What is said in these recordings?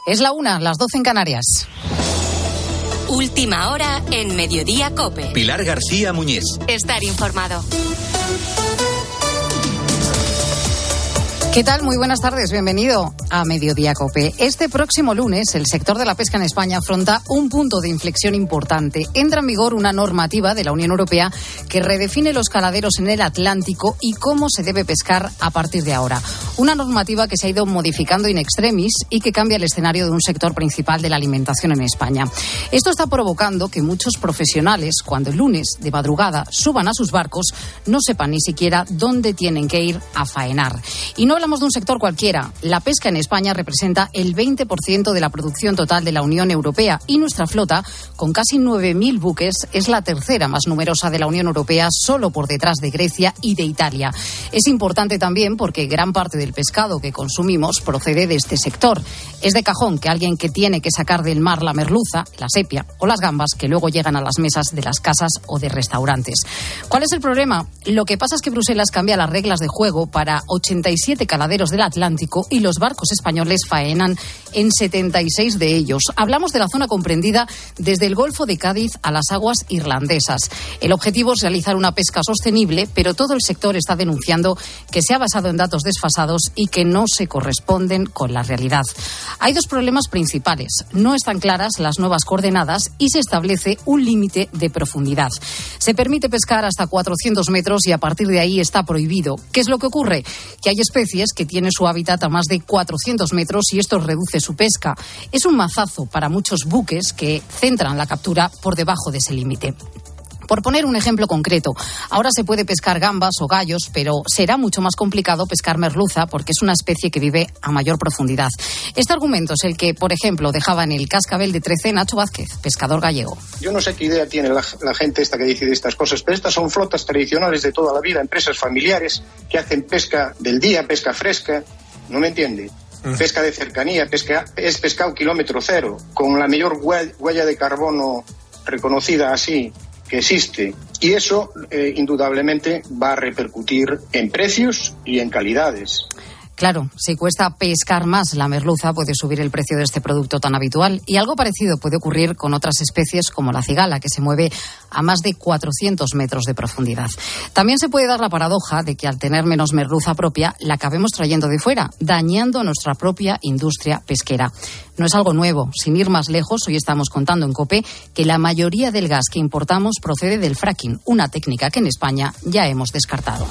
Es la 1, las 12 en Canarias. Última hora en Mediodía COPE. Pilar García Muñiz. Estar informado. ¿Qué tal? Muy buenas tardes. Bienvenido a Mediodía COPE. Este próximo lunes, el sector de la pesca en España afronta un punto de inflexión importante. Entra en vigor una normativa de la Unión Europea que redefine los caladeros en el Atlántico y cómo se debe pescar a partir de ahora. Una normativa que se ha ido modificando in extremis y que cambia el escenario de un sector principal de la alimentación en España. Esto está provocando que muchos profesionales, cuando el lunes de madrugada suban a sus barcos, no sepan ni siquiera dónde tienen que ir a faenar. Y no hablamos de un sector cualquiera. La pesca en España representa el 20% de la producción total de la Unión Europea y nuestra flota, con casi 9.000 buques, es la tercera más numerosa de la Unión Europea, solo por detrás de Grecia y de Italia. Es importante también porque gran parte del pescado que consumimos procede de este sector. Es de cajón que alguien que tiene que sacar del mar la merluza, la sepia o las gambas que luego llegan a las mesas de las casas o de restaurantes. ¿Cuál es el problema? Lo que pasa es que Bruselas cambia las reglas de juego para 87 caladeros del Atlántico y los barcos españoles faenan en 76 de ellos. Hablamos de la zona comprendida desde el Golfo de Cádiz a las aguas irlandesas. El objetivo es realizar una pesca sostenible, pero todo el sector está denunciando que se ha basado en datos desfasados y que no se corresponden con la realidad. Hay dos problemas principales. No están claras las nuevas coordenadas y se establece un límite de profundidad. Se permite pescar hasta 400 metros y a partir de ahí está prohibido. ¿Qué es lo que ocurre? Que hay especies que tienen su hábitat a más de 400 metros y esto reduce su pesca. Es un mazazo para muchos buques que centran la captura por debajo de ese límite. Por poner un ejemplo concreto, ahora se puede pescar gambas o gallos, pero será mucho más complicado pescar merluza porque es una especie que vive a mayor profundidad. Este argumento es el que, por ejemplo, dejaba en el cascabel de Trece Nacho Vázquez, pescador gallego. Yo no sé qué idea tiene la gente esta que decide estas cosas, pero estas son flotas tradicionales de toda la vida, empresas familiares que hacen pesca del día, pesca fresca, ¿no me entiende? Pesca de cercanía, es pescado kilómetro cero, con la mayor huella de carbono reconocida así que existe, y eso indudablemente va a repercutir en precios y en calidades. Claro, si cuesta pescar más la merluza, puede subir el precio de este producto tan habitual. Y algo parecido puede ocurrir con otras especies como la cigala, que se mueve a más de 400 metros de profundidad. También se puede dar la paradoja de que al tener menos merluza propia, la acabemos trayendo de fuera, dañando nuestra propia industria pesquera. No es algo nuevo. Sin ir más lejos, hoy estamos contando en COPE que la mayoría del gas que importamos procede del fracking, una técnica que en España ya hemos descartado.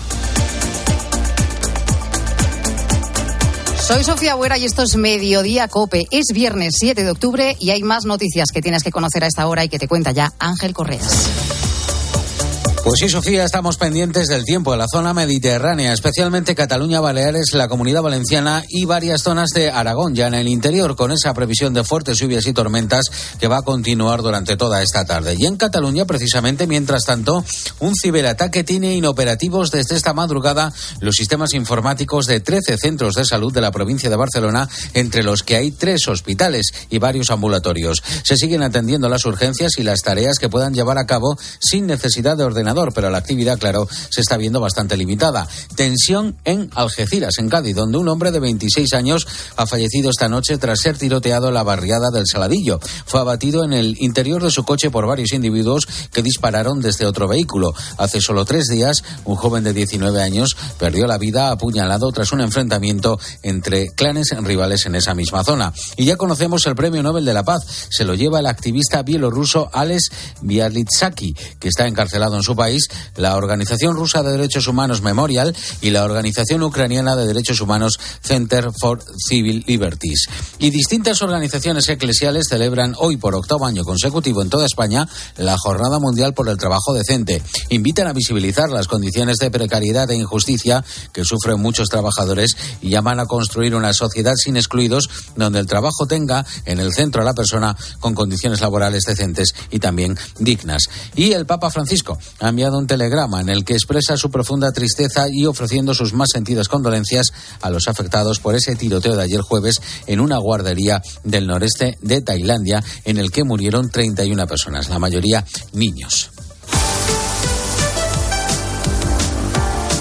Soy Sofía Buera y esto es Mediodía COPE. Es viernes 7 de octubre y hay más noticias que tienes que conocer a esta hora y que te cuenta ya Ángel Correas. Pues sí, Sofía, estamos pendientes del tiempo de la zona mediterránea, especialmente Cataluña, Baleares, la Comunidad Valenciana y varias zonas de Aragón, ya en el interior, con esa previsión de fuertes lluvias y tormentas que va a continuar durante toda esta tarde. Y en Cataluña, precisamente, mientras tanto, un ciberataque tiene inoperativos desde esta madrugada los sistemas informáticos de 13 centros de salud de la provincia de Barcelona, entre los que hay 3 hospitales y varios ambulatorios. Se siguen atendiendo las urgencias y las tareas que puedan llevar a cabo sin necesidad de ordenador, pero la actividad, claro, se está viendo bastante limitada. Tensión en Algeciras, en Cádiz, donde un hombre de 26 años ha fallecido esta noche tras ser tiroteado en la barriada del Saladillo. Fue abatido en el interior de su coche por varios individuos que dispararon desde otro vehículo. Hace solo 3 días, un joven de 19 años perdió la vida apuñalado tras un enfrentamiento entre clanes rivales en esa misma zona. Y ya conocemos el Premio Nobel de la Paz. Se lo lleva el activista bielorruso Ales Bialystsky, que está encarcelado en su país, la Organización Rusa de Derechos Humanos Memorial y la Organización Ucraniana de Derechos Humanos Center for Civil Liberties. Y distintas organizaciones eclesiales celebran hoy por 8º año consecutivo en toda España la Jornada Mundial por el Trabajo Decente. Invitan a visibilizar las condiciones de precariedad e injusticia que sufren muchos trabajadores y llaman a construir una sociedad sin excluidos donde el trabajo tenga en el centro a la persona con condiciones laborales decentes y también dignas. Y el Papa Francisco ha enviado un telegrama en el que expresa su profunda tristeza y ofreciendo sus más sentidas condolencias a los afectados por ese tiroteo de ayer jueves en una guardería del noreste de Tailandia en el que murieron 31 personas, la mayoría niños.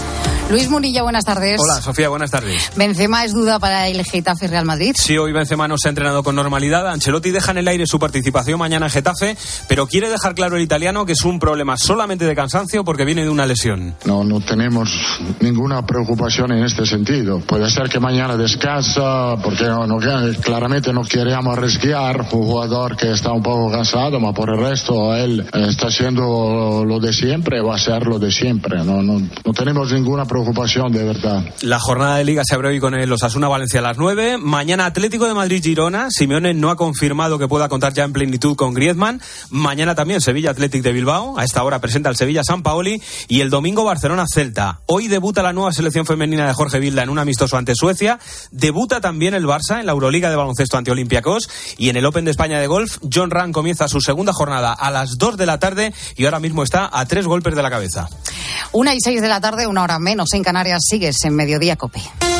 Luis Munilla, buenas tardes. Hola, Sofía, buenas tardes. ¿Benzema es duda para el Getafe Real Madrid? Sí, hoy Benzema no se ha entrenado con normalidad. Ancelotti deja en el aire su participación mañana en Getafe, pero quiere dejar claro el italiano que es un problema solamente de cansancio porque viene de una lesión. No tenemos ninguna preocupación en este sentido. Puede ser que mañana descansa porque claramente no queremos arriesgar un jugador que está un poco cansado, pero por el resto él está haciendo lo de siempre, va a ser lo de siempre. No tenemos ninguna preocupación, de verdad. La jornada de Liga se abre hoy con el Osasuna Valencia a las 9. Mañana Atlético de Madrid-Girona. Simeone no ha confirmado que pueda contar ya en plenitud con Griezmann. Mañana también Sevilla Athletic de Bilbao. A esta hora presenta el Sevilla Sampaoli. Y el domingo Barcelona-Celta. Hoy debuta la nueva selección femenina de Jorge Vilda en un amistoso ante Suecia. Debuta también el Barça en la Euroliga de baloncesto ante Olympiacos. Y en el Open de España de golf, John Ram comienza su segunda jornada a las 2 de la tarde y ahora mismo está a 3 golpes de la cabeza. 1:06 de la tarde, 1 hora menos en Canarias. Sigues en Mediodía COPE.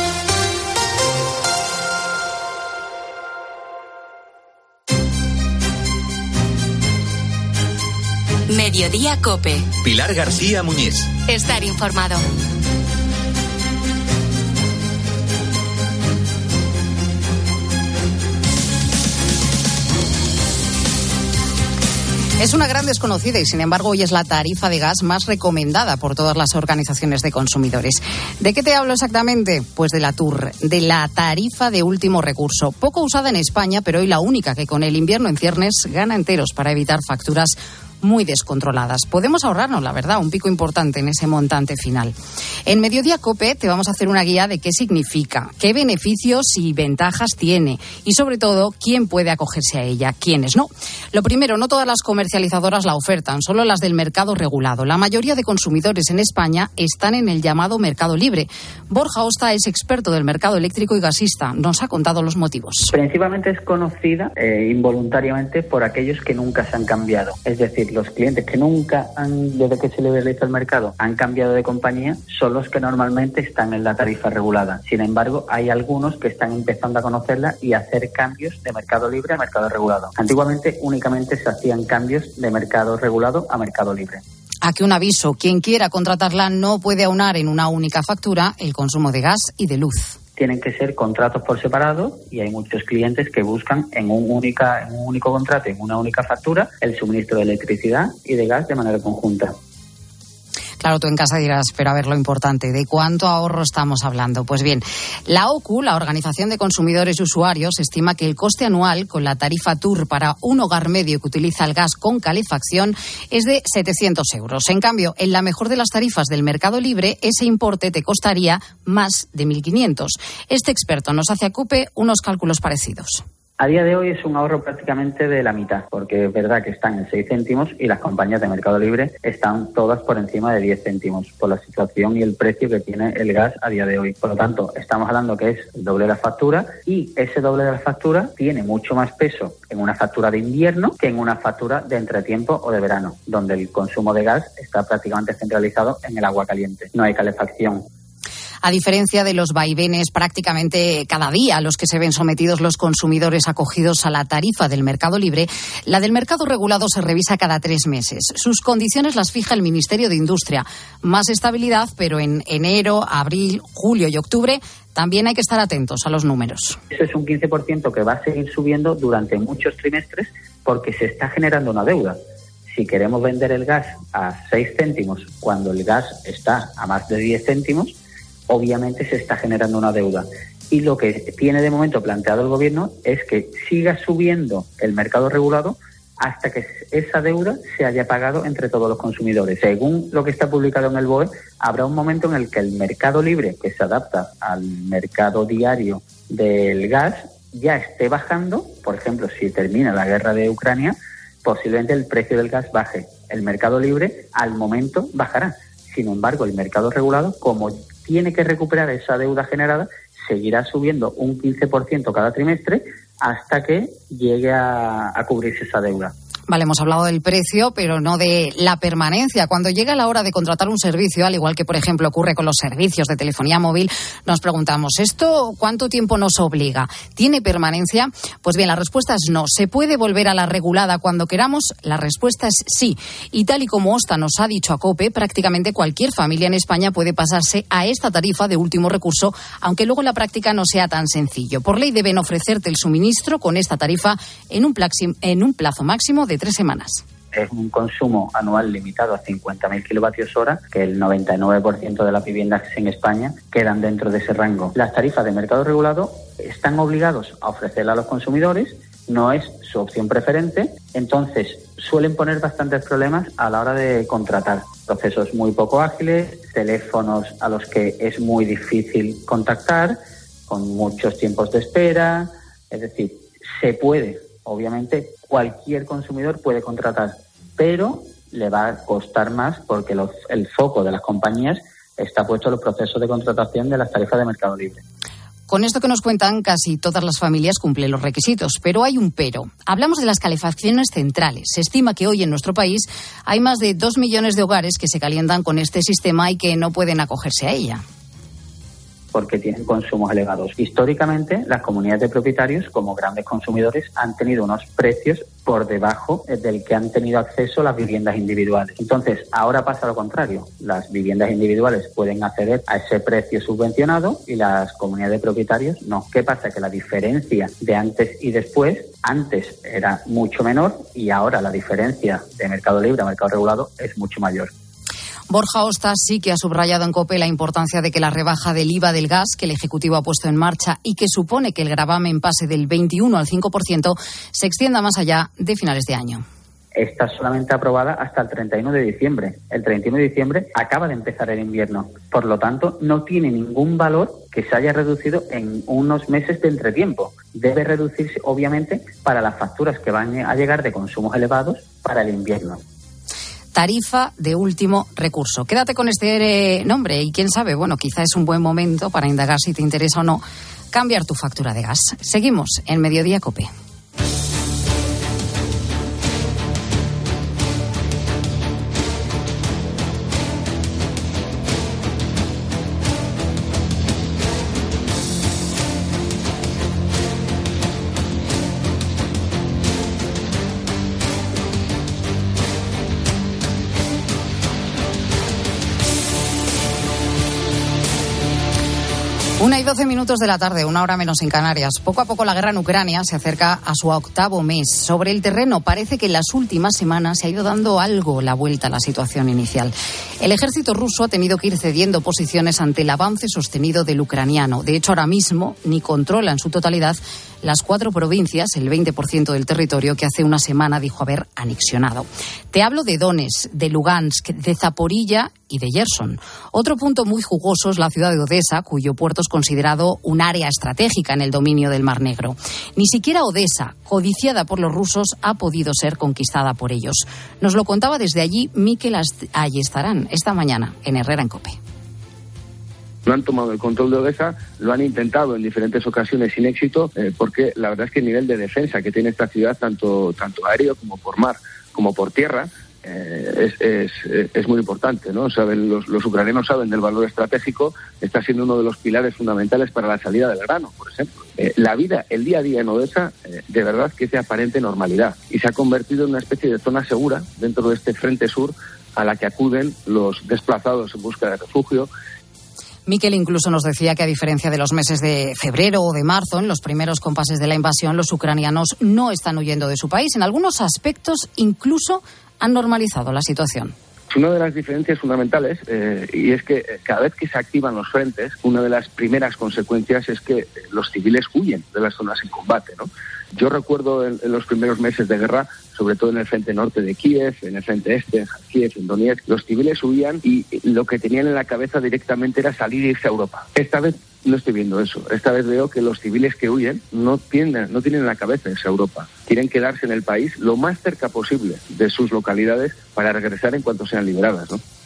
Mediodía COPE. Pilar García Muñiz. Estar informado. Es una gran desconocida y, sin embargo, hoy es la tarifa de gas más recomendada por todas las organizaciones de consumidores. ¿De qué te hablo exactamente? Pues de la TUR, de la tarifa de último recurso. Poco usada en España, pero hoy la única que con el invierno en ciernes gana enteros para evitar facturas muy descontroladas. Podemos ahorrarnos, la verdad, un pico importante en ese montante final. En Mediodía COPE te vamos a hacer una guía de qué significa, qué beneficios y ventajas tiene y, sobre todo, quién puede acogerse a ella, quiénes no. Lo primero, no todas las comercializadoras la ofertan, solo las del mercado regulado. La mayoría de consumidores en España están en el llamado mercado libre. Borja Osta es experto del mercado eléctrico y gasista. Nos ha contado los motivos. Principalmente es conocida involuntariamente por aquellos que nunca se han cambiado. Es decir, los clientes que nunca desde que se liberaliza el mercado, han cambiado de compañía, son los que normalmente están en la tarifa regulada. Sin embargo, hay algunos que están empezando a conocerla y a hacer cambios de mercado libre a mercado regulado. Antiguamente únicamente se hacían cambios de mercado regulado a mercado libre. Aquí un aviso, quien quiera contratarla no puede aunar en una única factura el consumo de gas y de luz. Tienen que ser contratos por separado y hay muchos clientes que buscan en un único contrato, en una única factura, el suministro de electricidad y de gas de manera conjunta. Claro, tú en casa dirás, pero a ver lo importante, ¿de cuánto ahorro estamos hablando? Pues bien, la OCU, la Organización de Consumidores y Usuarios, estima que el coste anual con la tarifa TUR para un hogar medio que utiliza el gas con calefacción es de 700 euros. En cambio, en la mejor de las tarifas del mercado libre, ese importe te costaría más de 1.500. Este experto nos hace a COPE unos cálculos parecidos. A día de hoy es un ahorro prácticamente de la mitad, porque es verdad que están en 6 céntimos y las compañías de mercado libre están todas por encima de 10 céntimos por la situación y el precio que tiene el gas a día de hoy. Por lo tanto, estamos hablando que es el doble de la factura y ese doble de la factura tiene mucho más peso en una factura de invierno que en una factura de entretiempo o de verano, donde el consumo de gas está prácticamente centralizado en el agua caliente. No hay calefacción. A diferencia de los vaivenes prácticamente cada día a los que se ven sometidos los consumidores acogidos a la tarifa del mercado libre, la del mercado regulado se revisa cada 3 meses. Sus condiciones las fija el Ministerio de Industria. Más estabilidad, pero en enero, abril, julio y octubre también hay que estar atentos a los números. Eso es un 15% que va a seguir subiendo durante muchos trimestres porque se está generando una deuda. Si queremos vender el gas a 6 céntimos cuando el gas está a más de 10 céntimos, obviamente se está generando una deuda. Y lo que tiene de momento planteado el gobierno es que siga subiendo el mercado regulado hasta que esa deuda se haya pagado entre todos los consumidores. Según lo que está publicado en el BOE, habrá un momento en el que el mercado libre, que se adapta al mercado diario del gas, ya esté bajando. Por ejemplo, si termina la guerra de Ucrania, posiblemente el precio del gas baje. El mercado libre al momento bajará. Sin embargo, el mercado regulado, como tiene que recuperar esa deuda generada, seguirá subiendo un 15% cada trimestre hasta que llegue a cubrirse esa deuda. Vale, hemos hablado del precio, pero no de la permanencia. Cuando llega la hora de contratar un servicio, al igual que, por ejemplo, ocurre con los servicios de telefonía móvil, nos preguntamos, ¿esto cuánto tiempo nos obliga? ¿Tiene permanencia? Pues bien, la respuesta es no. ¿Se puede volver a la regulada cuando queramos? La respuesta es sí. Y tal y como OSTA nos ha dicho a COPE, prácticamente cualquier familia en España puede pasarse a esta tarifa de último recurso, aunque luego en la práctica no sea tan sencillo. Por ley deben ofrecerte el suministro con esta tarifa en un plazo máximo de 3 semanas. Es un consumo anual limitado a 50.000 kilovatios hora, que el 99% de las viviendas en España quedan dentro de ese rango. Las tarifas de mercado regulado están obligados a ofrecerla a los consumidores, no es su opción preferente, entonces suelen poner bastantes problemas a la hora de contratar. Procesos muy poco ágiles, teléfonos a los que es muy difícil contactar, con muchos tiempos de espera, es decir, se puede. Obviamente, cualquier consumidor puede contratar, pero le va a costar más porque el foco de las compañías está puesto en los procesos de contratación de las tarifas de mercado libre. Con esto que nos cuentan, casi todas las familias cumplen los requisitos, pero hay un pero. Hablamos de las calefacciones centrales. Se estima que hoy en nuestro país hay más de 2 millones de hogares que se calientan con este sistema y que no pueden acogerse a ella. Porque tienen consumos elevados. Históricamente, las comunidades de propietarios, como grandes consumidores, han tenido unos precios por debajo del que han tenido acceso las viviendas individuales. Entonces, ahora pasa lo contrario. Las viviendas individuales pueden acceder a ese precio subvencionado y las comunidades de propietarios no. ¿Qué pasa? Que la diferencia de antes y después, antes era mucho menor y ahora la diferencia de mercado libre a mercado regulado es mucho mayor. Borja Osta sí que ha subrayado en COPE la importancia de que la rebaja del IVA del gas que el Ejecutivo ha puesto en marcha y que supone que el gravamen pase del 21 al 5% se extienda más allá de finales de año. Está solamente aprobada hasta el 31 de diciembre. El 31 de diciembre acaba de empezar el invierno. Por lo tanto, no tiene ningún valor que se haya reducido en unos meses de entretiempo. Debe reducirse, obviamente, para las facturas que van a llegar de consumos elevados para el invierno. Tarifa de último recurso. Quédate con este nombre y quién sabe, bueno, quizá es un buen momento para indagar si te interesa o no cambiar tu factura de gas. Seguimos en Mediodía COPE. Una y 12 minutos de la tarde, 1 hora menos en Canarias. Poco a poco la guerra en Ucrania se acerca a su 8º mes. Sobre el terreno parece que en las últimas semanas se ha ido dando algo la vuelta a la situación inicial. El ejército ruso ha tenido que ir cediendo posiciones ante el avance sostenido del ucraniano. De hecho, ahora mismo ni controla en su totalidad las 4 provincias, el 20% del territorio que hace una semana dijo haber anexionado. Te hablo de Donetsk, de Lugansk, de Zaporilla y de Gerson. Otro punto muy jugoso es la ciudad de Odesa, cuyo puerto es considerado un área estratégica en el dominio del Mar Negro. Ni siquiera Odesa, codiciada por los rusos, ha podido ser conquistada por ellos. Nos lo contaba desde allí Mikel Ayestarán esta mañana en Herrera en COPE. No han tomado el control de Odesa, lo han intentado en diferentes ocasiones sin éxito, porque la verdad es que el nivel de defensa que tiene esta ciudad, tanto aéreo como por mar, como por tierra, es muy importante, ¿no? Saben, los ucranianos saben del valor estratégico, está siendo uno de los pilares fundamentales para la salida del grano, por ejemplo. La vida, el día a día en Odesa, de verdad que es de aparente normalidad y se ha convertido en una especie de zona segura dentro de este frente sur a la que acuden los desplazados en busca de refugio. Mikel incluso nos decía que a diferencia de los meses de febrero o de marzo, en los primeros compases de la invasión, los ucranianos no están huyendo de su país. En algunos aspectos incluso han normalizado la situación. Una de las diferencias fundamentales, y es que cada vez que se activan los frentes, una de las primeras consecuencias es que los civiles huyen de las zonas en combate, ¿no? Yo recuerdo en los primeros meses de guerra, sobre todo en el frente norte de Kiev, en el frente este, en Kiev, en Donetsk, los civiles huían y lo que tenían en la cabeza directamente era salir e irse a Europa. Esta vez no estoy viendo eso. Esta vez veo que los civiles que huyen no tienen en la cabeza irse a Europa. Quieren quedarse en el país lo más cerca posible de sus localidades para regresar en cuanto sean liberadas, ¿no?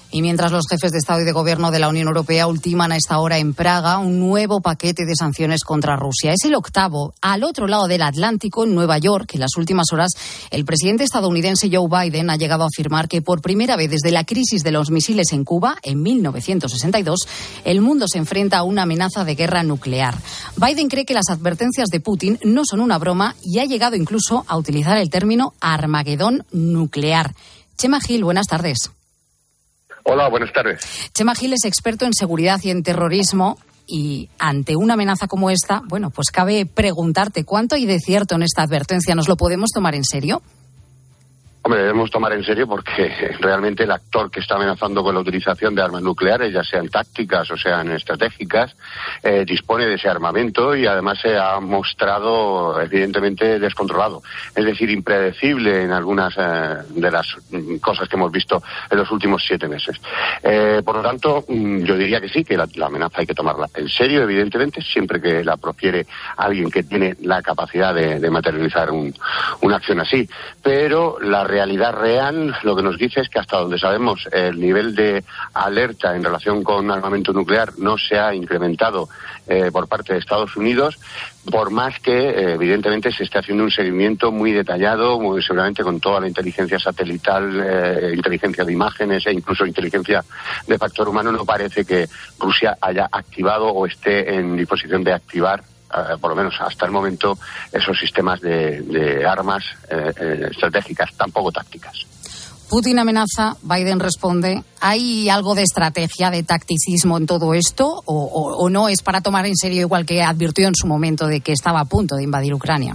Y mientras los jefes de Estado y de Gobierno de la Unión Europea ultiman a esta hora en Praga un nuevo paquete de sanciones contra Rusia. Es el octavo. Al otro lado del Atlántico, en Nueva York, en las últimas horas, el presidente estadounidense Joe Biden ha llegado a afirmar que por primera vez desde la crisis de los misiles en Cuba, en 1962, el mundo se enfrenta a una amenaza de guerra nuclear. Biden cree que las advertencias de Putin no son una broma y ha llegado incluso a utilizar el término Armagedón nuclear. Chema Gil, buenas tardes. Hola, buenas tardes. Chema Gil es experto en seguridad y en terrorismo y ante una amenaza como esta, bueno, pues cabe preguntarte cuánto hay de cierto en esta advertencia. ¿Nos lo podemos tomar en serio? Hombre, debemos tomar en serio porque realmente el actor que está amenazando con la utilización de armas nucleares, ya sean tácticas o sean estratégicas, dispone de ese armamento y además se ha mostrado evidentemente descontrolado. Es decir, impredecible en algunas de las cosas que hemos visto en los últimos 7 meses. Por lo tanto, yo diría que sí, que la amenaza hay que tomarla en serio, evidentemente, siempre que la profiere alguien que tiene la capacidad de materializar una acción así. Pero la realidad real lo que nos dice es que hasta donde sabemos el nivel de alerta en relación con armamento nuclear no se ha incrementado por parte de Estados Unidos, por más que evidentemente se esté haciendo un seguimiento muy detallado, muy seguramente con toda la inteligencia satelital, inteligencia de imágenes e incluso inteligencia de factor humano. No parece que Rusia haya activado o esté en disposición de activar, por lo menos hasta el momento, esos sistemas de armas estratégicas, tampoco tácticas. Putin amenaza, Biden responde. ¿Hay algo de estrategia, de tacticismo en todo esto? ¿O no es para tomar en serio, igual que advirtió en su momento de que estaba a punto de invadir Ucrania?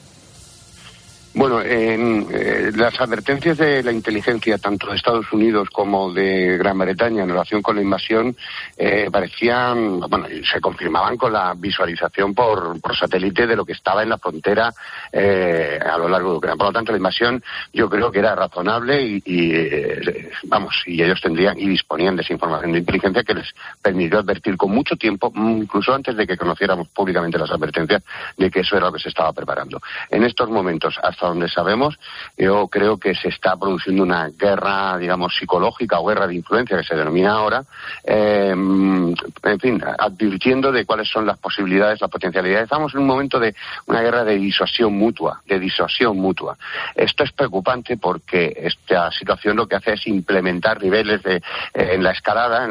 Bueno, las advertencias de la inteligencia, tanto de Estados Unidos como de Gran Bretaña en relación con la invasión, parecían, bueno, se confirmaban con la visualización por satélite de lo que estaba en la frontera a lo largo de Ucrania. Por lo tanto, la invasión yo creo que era razonable y ellos tendrían y disponían de esa información de inteligencia que les permitió advertir con mucho tiempo, incluso antes de que conociéramos públicamente las advertencias, de que eso era lo que se estaba preparando. En estos momentos, hasta donde sabemos, yo creo que se está produciendo una guerra, digamos, psicológica o guerra de influencia, que se denomina ahora, en fin, advirtiendo de cuáles son las posibilidades, las potencialidades. Estamos en un momento de una guerra de disuasión mutua, Esto es preocupante porque esta situación lo que hace es implementar niveles en la escalada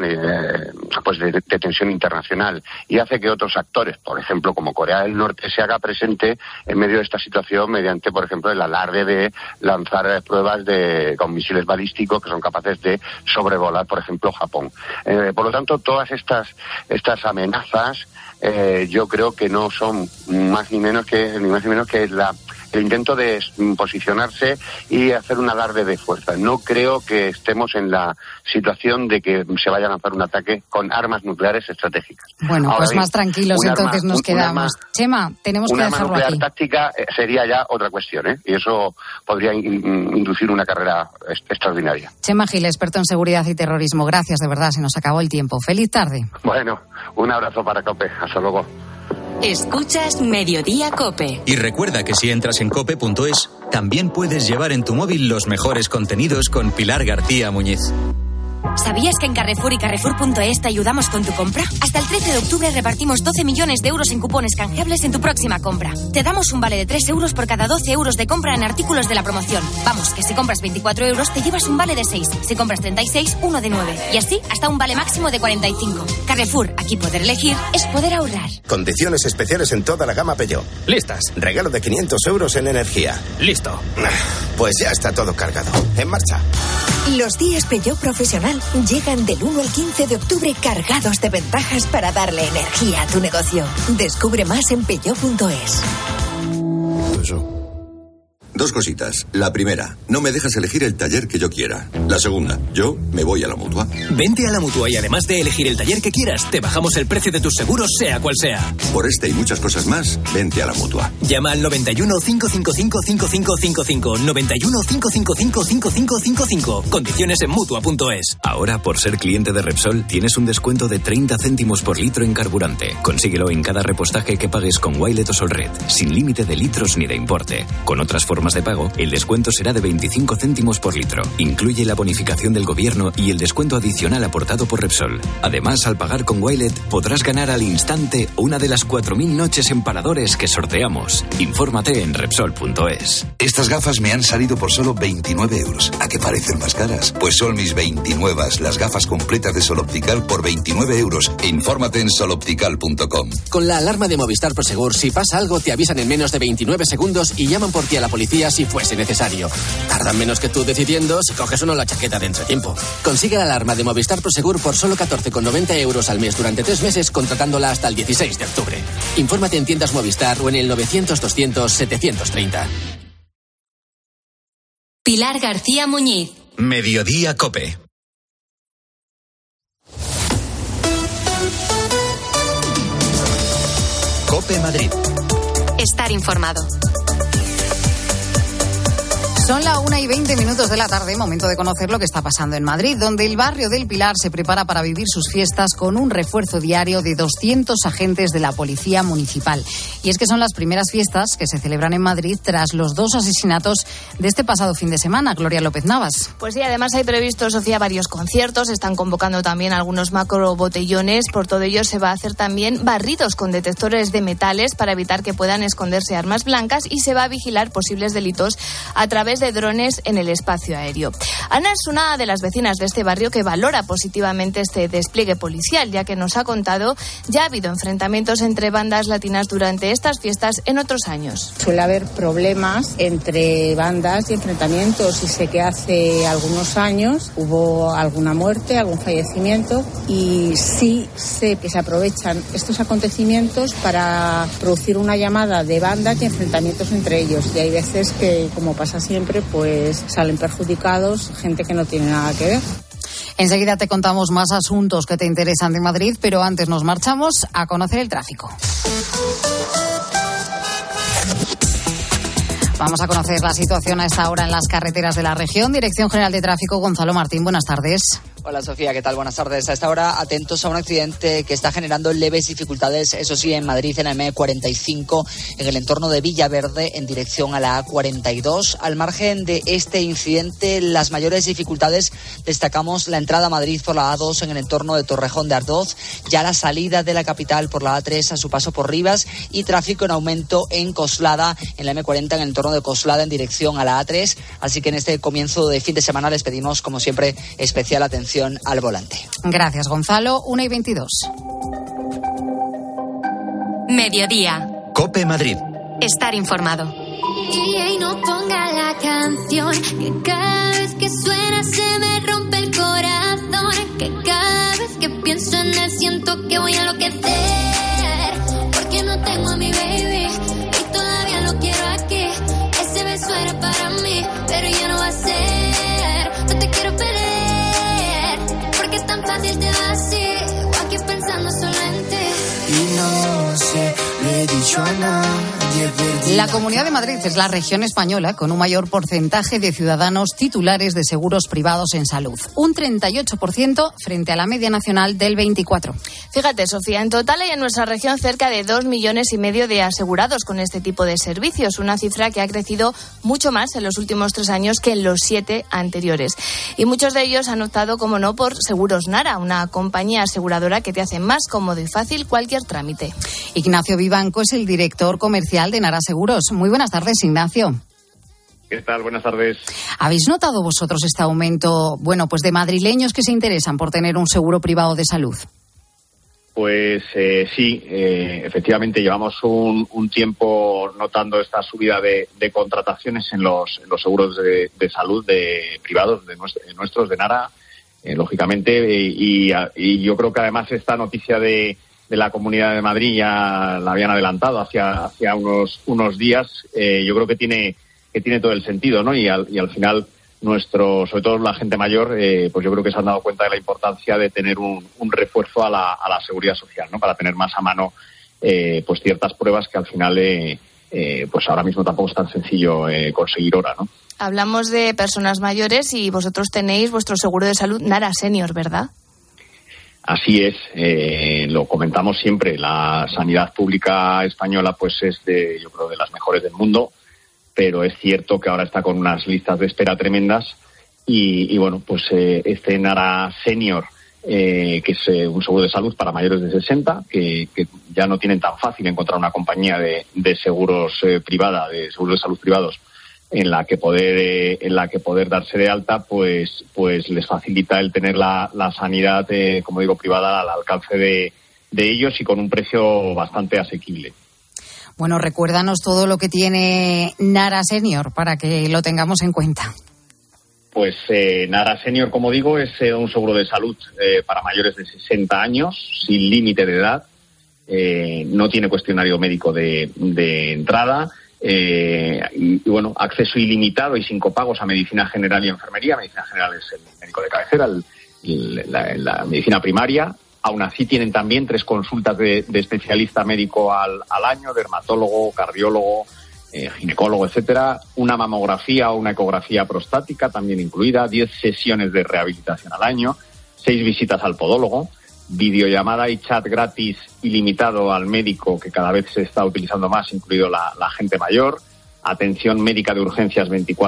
de tensión internacional y hace que otros actores, por ejemplo, como Corea del Norte, se haga presente en medio de esta situación mediante, por ejemplo, el alarde de lanzar pruebas con misiles balísticos que son capaces de sobrevolar, por ejemplo, Japón. Por lo tanto, todas estas amenazas yo creo que no son más ni menos que el intento de posicionarse y hacer un alarde de fuerza. No creo que estemos en la situación de que se vaya a lanzar un ataque con armas nucleares estratégicas. Bueno, ahora pues bien, más tranquilos entonces nos quedamos. Chema, tenemos que dejarlo aquí. Una arma nuclear táctica sería ya otra cuestión, y eso podría inducir una carrera extraordinaria. Chema Gil, experto en seguridad y terrorismo. Gracias, de verdad, se nos acabó el tiempo. Feliz tarde. Bueno, un abrazo para COPE. Hasta luego. Escuchas Mediodía COPE. Y recuerda que si entras en cope.es, también puedes llevar en tu móvil los mejores contenidos con Pilar García Muñiz. ¿Sabías que en Carrefour y Carrefour.es te ayudamos con tu compra? Hasta el 13 de octubre repartimos 12 millones de euros en cupones canjeables en tu próxima compra. Te damos un vale de 3 euros por cada 12 euros de compra en artículos de la promoción. Vamos, que si compras 24 euros te llevas un vale de 6. Si compras 36, uno de 9. Y así hasta un vale máximo de 45. Carrefour, aquí poder elegir es poder ahorrar. Condiciones especiales en toda la gama Peugeot. Listas. Regalo de 500 euros en energía. Listo. Pues ya está todo cargado. En marcha. Los días Peugeot Profesional llegan del 1 al 15 de octubre cargados de ventajas para darle energía a tu negocio. Descubre más en Peugeot.es. Dos cositas. La primera, no me dejas elegir el taller que yo quiera. La segunda, yo me voy a la Mutua. Vente a la Mutua y además de elegir el taller que quieras, te bajamos el precio de tus seguros, sea cual sea. Por este y muchas cosas más, vente a la Mutua. Llama al 91 555 5555. 91 555 5555. Condiciones en Mutua.es. Ahora, por ser cliente de Repsol, tienes un descuento de 30 céntimos por litro en carburante. Consíguelo en cada repostaje que pagues con Wilet o Solred, sin límite de litros ni de importe. Con otras formas formas de pago, el descuento será de 25 céntimos por litro. Incluye la bonificación del gobierno y el descuento adicional aportado por Repsol. Además, al pagar con Wilet podrás ganar al instante una de las 4.000 noches en paradores que sorteamos. Infórmate en Repsol.es. Estas gafas me han salido por solo 29 euros. ¿A qué parecen más caras? Pues son mis 29, las gafas completas de Sol Optical por 29 euros. Infórmate en soloptical.com. Con la alarma de Movistar Prosegur, si pasa algo, te avisan en menos de 29 segundos y llaman por ti a la policía si fuese necesario. Tardan menos que tú decidiendo si coges o no la chaqueta de entretiempo. Consigue la alarma de Movistar Prosegur por solo 14,90 euros al mes durante 3 meses, contratándola hasta el 16 de octubre. Infórmate en tiendas Movistar o en el 900-200-730. Pilar García Muñiz. Mediodía COPE. COPE Madrid. Estar informado. Son las 1:20 de la tarde, momento de conocer lo que está pasando en Madrid, donde el barrio del Pilar se prepara para vivir sus fiestas con un refuerzo diario de 200 agentes de la Policía Municipal. Y es que son las primeras fiestas que se celebran en Madrid tras los 2 asesinatos de este pasado fin de semana. Gloria López Navas. Pues sí, además hay previsto, Sofía, varios conciertos, están convocando también algunos macro botellones, por todo ello se va a hacer también barridos con detectores de metales para evitar que puedan esconderse armas blancas y se va a vigilar posibles delitos a través de drones en el espacio aéreo. Ana es una de las vecinas de este barrio que valora positivamente este despliegue policial, ya que nos ha contado ya ha habido enfrentamientos entre bandas latinas durante estas fiestas en otros años. Suele haber problemas entre bandas y enfrentamientos, y sé que hace algunos años hubo alguna muerte, algún fallecimiento, y sí sé que se aprovechan estos acontecimientos para producir una llamada de bandas y enfrentamientos entre ellos, y hay veces que, como pasa siempre, pues salen perjudicados gente que no tiene nada que ver. Enseguida te contamos más asuntos que te interesan de Madrid, pero antes nos marchamos a conocer el tráfico. Vamos a conocer la situación a esta hora en las carreteras de la región. Dirección General de Tráfico, Gonzalo Martín, buenas tardes. Hola Sofía, ¿qué tal? Buenas tardes. A esta hora atentos a un accidente que está generando leves dificultades, eso sí, en Madrid, en la M45, en el entorno de Villaverde, en dirección a la A42. Al margen de este incidente, las mayores dificultades destacamos la entrada a Madrid por la A2 en el entorno de Torrejón de Ardoz, ya la salida de la capital por la A3 a su paso por Rivas y tráfico en aumento en Coslada, en la M40 en el entorno de Coslada en dirección a la A3. Así que en este comienzo de fin de semana les pedimos, como siempre, especial atención al volante. Gracias, Gonzalo. 1:22. Mediodía. COPE Madrid. Estar informado. Y no ponga la canción, que cada vez que suena se me rompe el corazón, que cada vez que pienso en él siento que voy a enloquecer, porque no tengo a mi baby y todavía lo quiero aquí. Ese beso era para mí, pero ya no va a ser. No te quiero perder, porque es tan fácil te va así, o aquí pensando solo en ti. Y no sé, le he dicho a nadie. La Comunidad de Madrid es la región española con un mayor porcentaje de ciudadanos titulares de seguros privados en salud. Un 38% frente a la media nacional del 24%. Fíjate, Sofía, en total hay en nuestra región cerca de 2,5 millones de asegurados con este tipo de servicios, una cifra que ha crecido mucho más en los últimos 3 años que en los 7 anteriores. Y muchos de ellos han optado, como no, por Seguros Nara, una compañía aseguradora que te hace más cómodo y fácil cualquier trámite. Ignacio Vivanco es el director comercial de Nara Seguros. Muy buenas tardes, Ignacio. ¿Qué tal? Buenas tardes. ¿Habéis notado vosotros este aumento, pues de madrileños que se interesan por tener un seguro privado de salud? Pues sí, efectivamente llevamos un tiempo notando esta subida de contrataciones en los seguros de salud de privados de nuestros, de Nara, lógicamente, y yo creo que además esta noticia de la Comunidad de Madrid ya la habían adelantado hacia unos días. Yo creo que tiene todo el sentido, ¿no? Y al final sobre todo la gente mayor, pues yo creo que se han dado cuenta de la importancia de tener un refuerzo a la seguridad social, ¿no? Para tener más a mano pues ciertas pruebas que al final pues ahora mismo tampoco es tan sencillo conseguir ahora, ¿no? Hablamos de personas mayores y vosotros tenéis vuestro seguro de salud Nara Senior, ¿verdad? Así es, lo comentamos siempre, la sanidad pública española pues es yo creo de las mejores del mundo, pero es cierto que ahora está con unas listas de espera tremendas y bueno, pues este Nara Senior, que es un seguro de salud para mayores de 60, que ya no tienen tan fácil encontrar una compañía de seguros privada, de seguros de salud privados, en la que poder darse de alta, pues les facilita el tener la sanidad, como digo, privada al alcance de ellos y con un precio bastante asequible. Bueno, recuérdanos todo lo que tiene Nara Senior para que lo tengamos en cuenta. Pues Nara Senior, como digo, es un seguro de salud para mayores de 60 años, sin límite de edad, no tiene cuestionario médico de entrada, y bueno, acceso ilimitado y sin copagos a medicina general y enfermería. Medicina general es el médico de cabecera, la medicina primaria. Aún así tienen también 3 consultas de especialista médico al año, dermatólogo, cardiólogo, ginecólogo, etcétera, una mamografía o una ecografía prostática también incluida, 10 sesiones de rehabilitación al año, 6 visitas al podólogo, videollamada y chat gratis ilimitado al médico, que cada vez se está utilizando más, incluido la gente mayor, atención médica de urgencias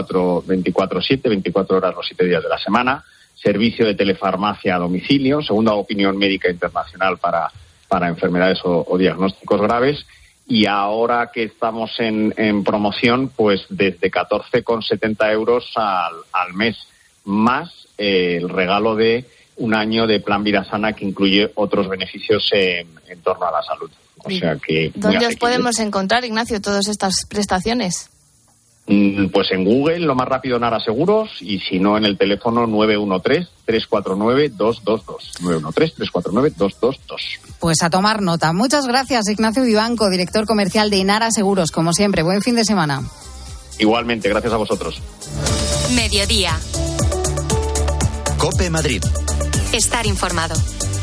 24/7, 24 horas los 7 días de la semana, servicio de telefarmacia a domicilio, segunda opinión médica internacional para enfermedades o diagnósticos graves. Y ahora que estamos en promoción, pues desde 14,70 euros al mes, más el regalo de un año de plan Vida Sana, que incluye otros beneficios en torno a la salud. O sea que ¿dónde os podemos encontrar, Ignacio, todas estas prestaciones? Pues en Google, lo más rápido, Nara Seguros, y si no, en el teléfono 913-349-222. 913-349-222. Pues a tomar nota. Muchas gracias, Ignacio Vivanco, director comercial de Nara Seguros. Como siempre, buen fin de semana. Igualmente, gracias a vosotros. Mediodía. COPE Madrid. Estar informado.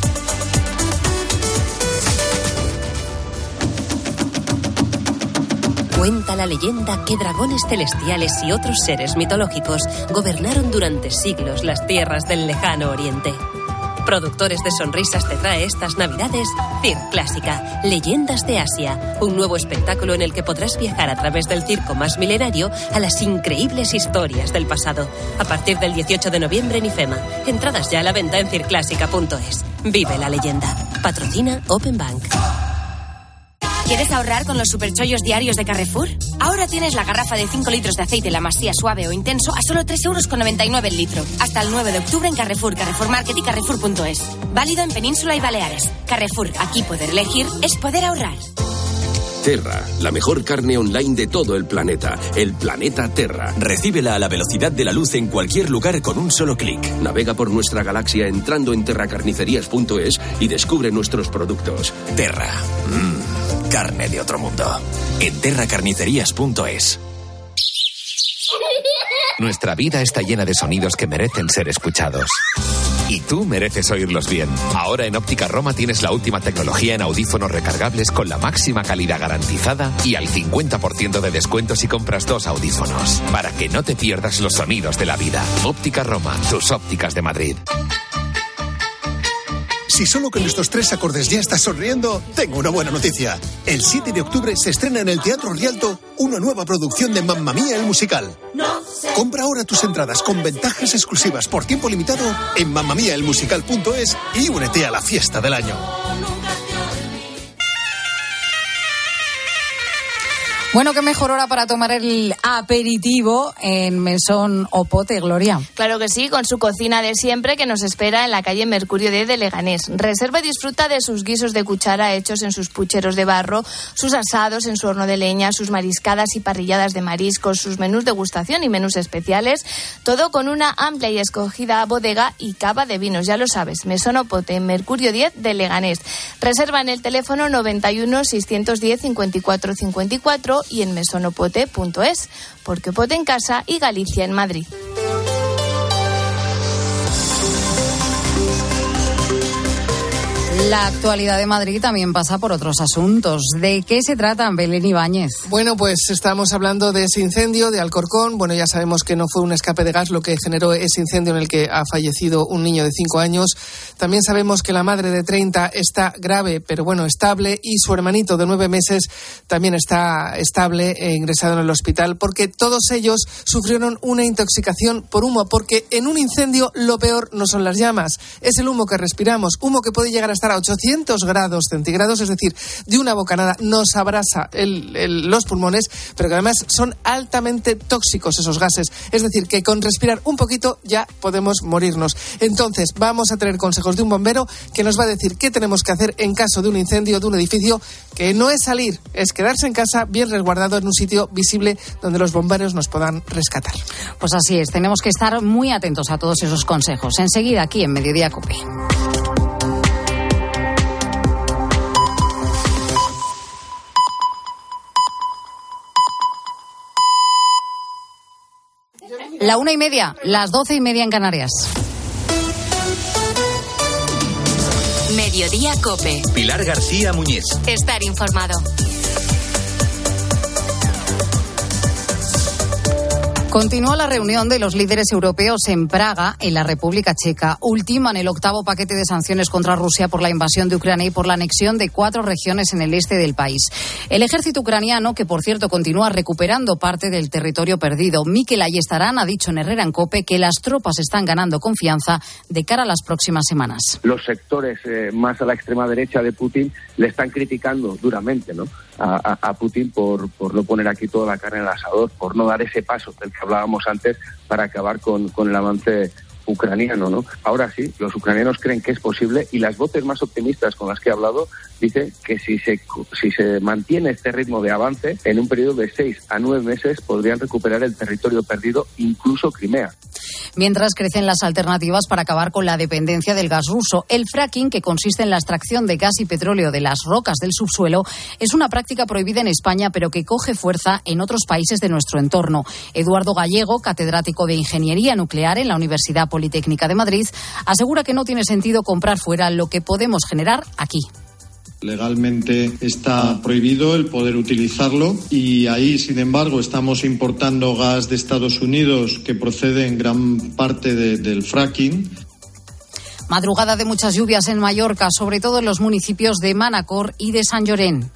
Cuenta la leyenda que dragones celestiales y otros seres mitológicos gobernaron durante siglos las tierras del lejano oriente. Productores de Sonrisas te trae estas Navidades Circ Clásica, Leyendas de Asia, un nuevo espectáculo en el que podrás viajar a través del circo más milenario a las increíbles historias del pasado. A partir del 18 de noviembre en IFEMA. Entradas ya a la venta en circlásica.es. Vive la leyenda. Patrocina Open Bank. ¿Quieres ahorrar con los superchollos diarios de Carrefour? Ahora tienes la garrafa de 5 litros de aceite La Masía suave o intenso a solo 3,99 € el litro. Hasta el 9 de octubre en Carrefour, Carrefour Market y Carrefour.es. Válido en Península y Baleares. Carrefour, aquí poder elegir es poder ahorrar. Terra, la mejor carne online de todo el planeta. El planeta Terra. Recíbela a la velocidad de la luz en cualquier lugar con un solo clic. Navega por nuestra galaxia entrando en terracarnicerías.es y descubre nuestros productos. Terra. Carne de otro mundo. En terracarnicerías.es. Nuestra vida está llena de sonidos que merecen ser escuchados. Y tú mereces oírlos bien. Ahora en Óptica Roma tienes la última tecnología en audífonos recargables con la máxima calidad garantizada y al 50% de descuento si compras 2 audífonos. Para que no te pierdas los sonidos de la vida. Óptica Roma, tus ópticas de Madrid. Si solo con estos 3 acordes ya estás sonriendo, tengo una buena noticia. El 7 de octubre se estrena en el Teatro Rialto una nueva producción de Mamma Mía el musical. Compra ahora tus entradas con ventajas exclusivas por tiempo limitado en mammamiaelmusical.es y únete a la fiesta del año. Bueno, qué mejor hora para tomar el aperitivo en Mesón Opote, Gloria. Claro que sí, con su cocina de siempre que nos espera en la calle Mercurio de Leganés. Reserva y disfruta de sus guisos de cuchara hechos en sus pucheros de barro, sus asados en su horno de leña, sus mariscadas y parrilladas de mariscos, sus menús de degustación y menús especiales, todo con una amplia y escogida bodega y cava de vinos, ya lo sabes. Mesón Opote, Mercurio 10 de Leganés. Reserva en el teléfono 91 610 54 54 y en mesonopote.es, porque Opote en casa y Galicia en Madrid. La actualidad de Madrid también pasa por otros asuntos. ¿De qué se trata, Belén Ibáñez? Bueno, pues estamos hablando de ese incendio de Alcorcón. Bueno, ya sabemos que no fue un escape de gas lo que generó ese incendio en el que ha fallecido un niño de 5 años. También sabemos que la madre de 30 está grave, pero bueno, estable, y su hermanito de 9 meses también está estable e ingresado en el hospital, porque todos ellos sufrieron una intoxicación por humo, porque en un incendio lo peor no son las llamas, es el humo que respiramos, humo que puede llegar a estar a 800 grados centígrados, es decir, de una bocanada nos abrasa los pulmones, pero que además son altamente tóxicos esos gases, es decir, que con respirar un poquito ya podemos morirnos. Entonces vamos a tener consejos de un bombero que nos va a decir qué tenemos que hacer en caso de un incendio de un edificio, que no es salir, es quedarse en casa bien resguardado en un sitio visible donde los bomberos nos puedan rescatar. Pues así es, tenemos que estar muy atentos a todos esos consejos. Enseguida aquí en Mediodía COPE. La 1:30, las 12:30 en Canarias. Mediodía COPE. Pilar García Muñiz. Estar informado. Continúa la reunión de los líderes europeos en Praga, en la República Checa. Ultiman el 8º paquete de sanciones contra Rusia por la invasión de Ucrania y por la anexión de 4 regiones en el este del país. El ejército ucraniano, que por cierto continúa recuperando parte del territorio perdido, Mikel Ayestarán ha dicho en Herrera en COPE que las tropas están ganando confianza de cara a las próximas semanas. Los sectores más a la extrema derecha de Putin le están criticando duramente, ¿no?, a Putin por no poner aquí toda la carne en el asador, por no dar ese paso del que hablábamos antes para acabar con el avance ucraniano, ¿no? Ahora sí, los ucranianos creen que es posible, y las voces más optimistas con las que he hablado dicen que si se mantiene este ritmo de avance, en un periodo de 6 a 9 meses podrían recuperar el territorio perdido, incluso Crimea. Mientras crecen las alternativas para acabar con la dependencia del gas ruso. El fracking, que consiste en la extracción de gas y petróleo de las rocas del subsuelo, es una práctica prohibida en España, pero que coge fuerza en otros países de nuestro entorno. Eduardo Gallego, catedrático de Ingeniería Nuclear en la Universidad Politécnica de Madrid, asegura que no tiene sentido comprar fuera lo que podemos generar aquí. Legalmente está prohibido el poder utilizarlo, y ahí, sin embargo, estamos importando gas de Estados Unidos que procede en gran parte del fracking. Madrugada de muchas lluvias en Mallorca, sobre todo en los municipios de Manacor y de Sant Llorenç.